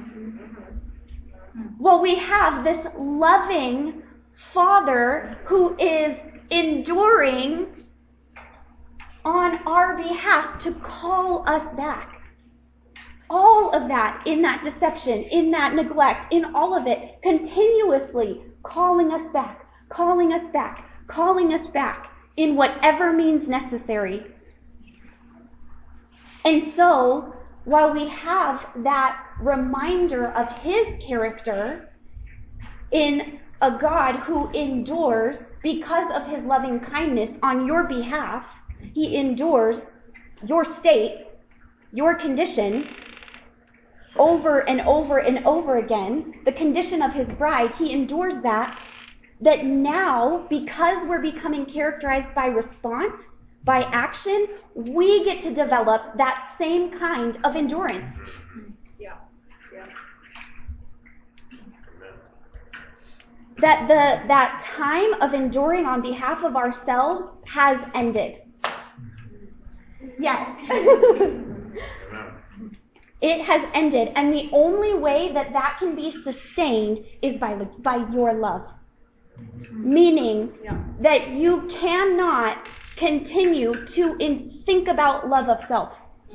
Well, we have this loving Father who is enduring on our behalf to call us back. All of that, in that deception, in that neglect, in all of it, continuously calling us back, calling us back, calling us back in whatever means necessary. And so, while we have that reminder of His character in a God who endures because of His loving kindness on your behalf, He endures your state, your condition, over and over and over again, the condition of His bride, He endures that now, because we're becoming characterized by response, by action, we get to develop that same kind of endurance. That time of enduring on behalf of ourselves has ended. Yes. It has ended, and the only way that can be sustained is by your love. Meaning that you cannot continue to think about love of self.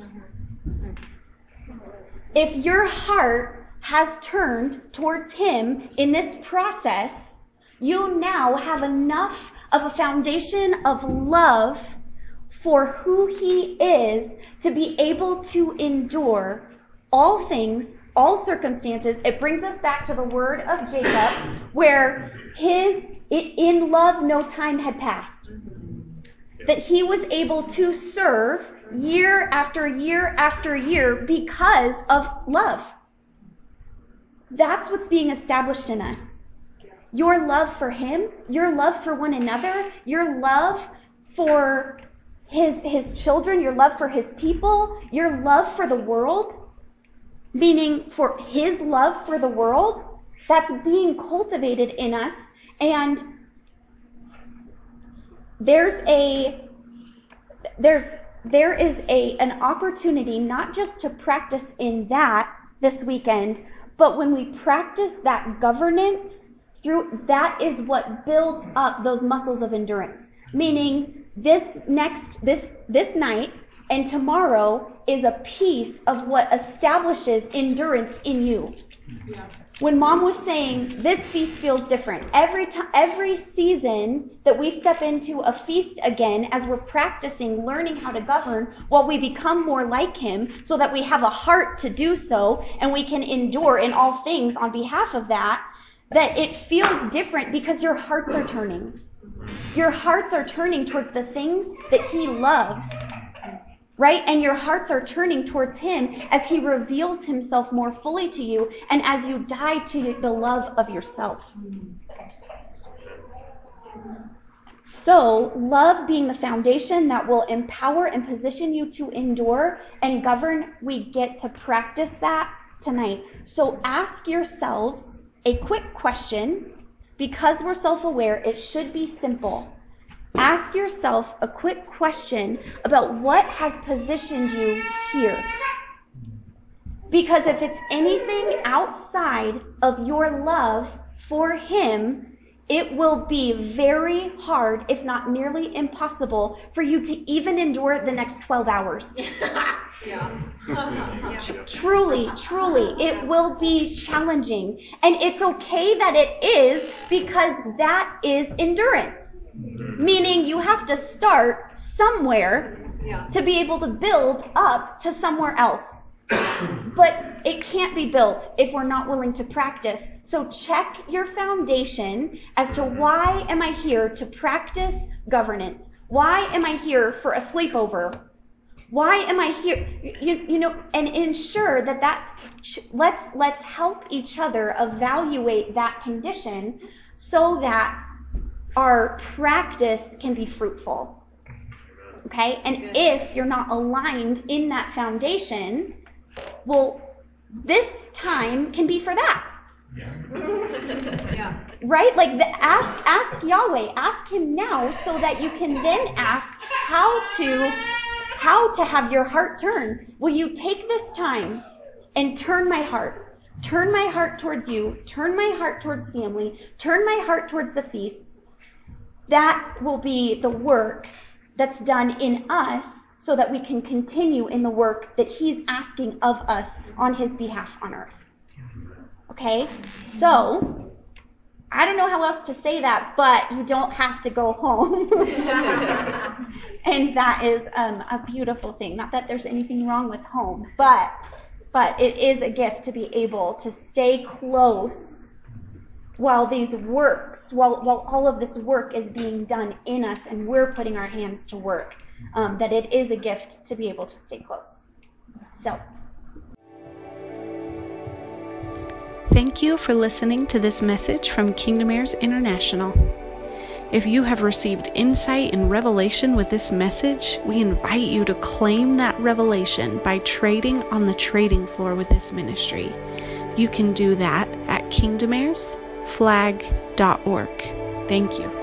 If your heart has turned towards Him in this process, you now have enough of a foundation of love for who He is to be able to endure all things, all circumstances. It brings us back to the word of Jacob, where in love no time had passed. that he was able to serve year after year after year because of love. That's what's being established in us. Your love for him, your love for one another, your love for his children, your love for his people, your love for the world, meaning for his love for the world, that's being cultivated in us. And there is an opportunity not just to practice in that this weekend, but when we practice that governance through, that is what builds up those muscles of endurance. Meaning this night and tomorrow is a piece of what establishes endurance in you. Yeah. When Mom was saying this feast feels different, every season that we step into a feast again, as we're practicing learning how to govern, while we become more like him, so that we have a heart to do so, and we can endure in all things on behalf of that it feels different because your hearts are turning. Your hearts are turning towards the things that he loves. Right? And your hearts are turning towards him as he reveals himself more fully to you and as you die to the love of yourself. So, love being the foundation that will empower and position you to endure and govern, we get to practice that tonight. So ask yourselves a quick question. Because we're self-aware, it should be simple. Ask yourself a quick question about what has positioned you here. Because if it's anything outside of your love for him, it will be very hard, if not nearly impossible, for you to even endure the next 12 hours. Truly, it will be challenging. And it's okay that it is, because that is endurance. Meaning you have to start somewhere to be able to build up to somewhere else. But it can't be built if we're not willing to practice. So check your foundation as to why am I here to practice governance? Why am I here for a sleepover? Why am I here? And ensure let's help each other evaluate that condition so that our practice can be fruitful. Okay? And if you're not aligned in that foundation, well, this time can be for that. Yeah. Right? Like ask Yahweh, ask him now so that you can then ask how to have your heart turn. Will you take this time and turn my heart? Turn my heart towards you. Turn my heart towards family. Turn my heart towards the feasts. That will be the work that's done in us so that we can continue in the work that he's asking of us on his behalf on earth. Okay? So, I don't know how else to say that, but you don't have to go home. And that is a beautiful thing. Not that there's anything wrong with home, but it is a gift to be able to stay close while all of this work is being done in us and we're putting our hands to work, that it is a gift to be able to stay close. So. Thank you for listening to this message from Kingdom Heirs International. If you have received insight and revelation with this message, we invite you to claim that revelation by trading on the trading floor with this ministry. You can do that at kingdomheirsflag.org. Thank you.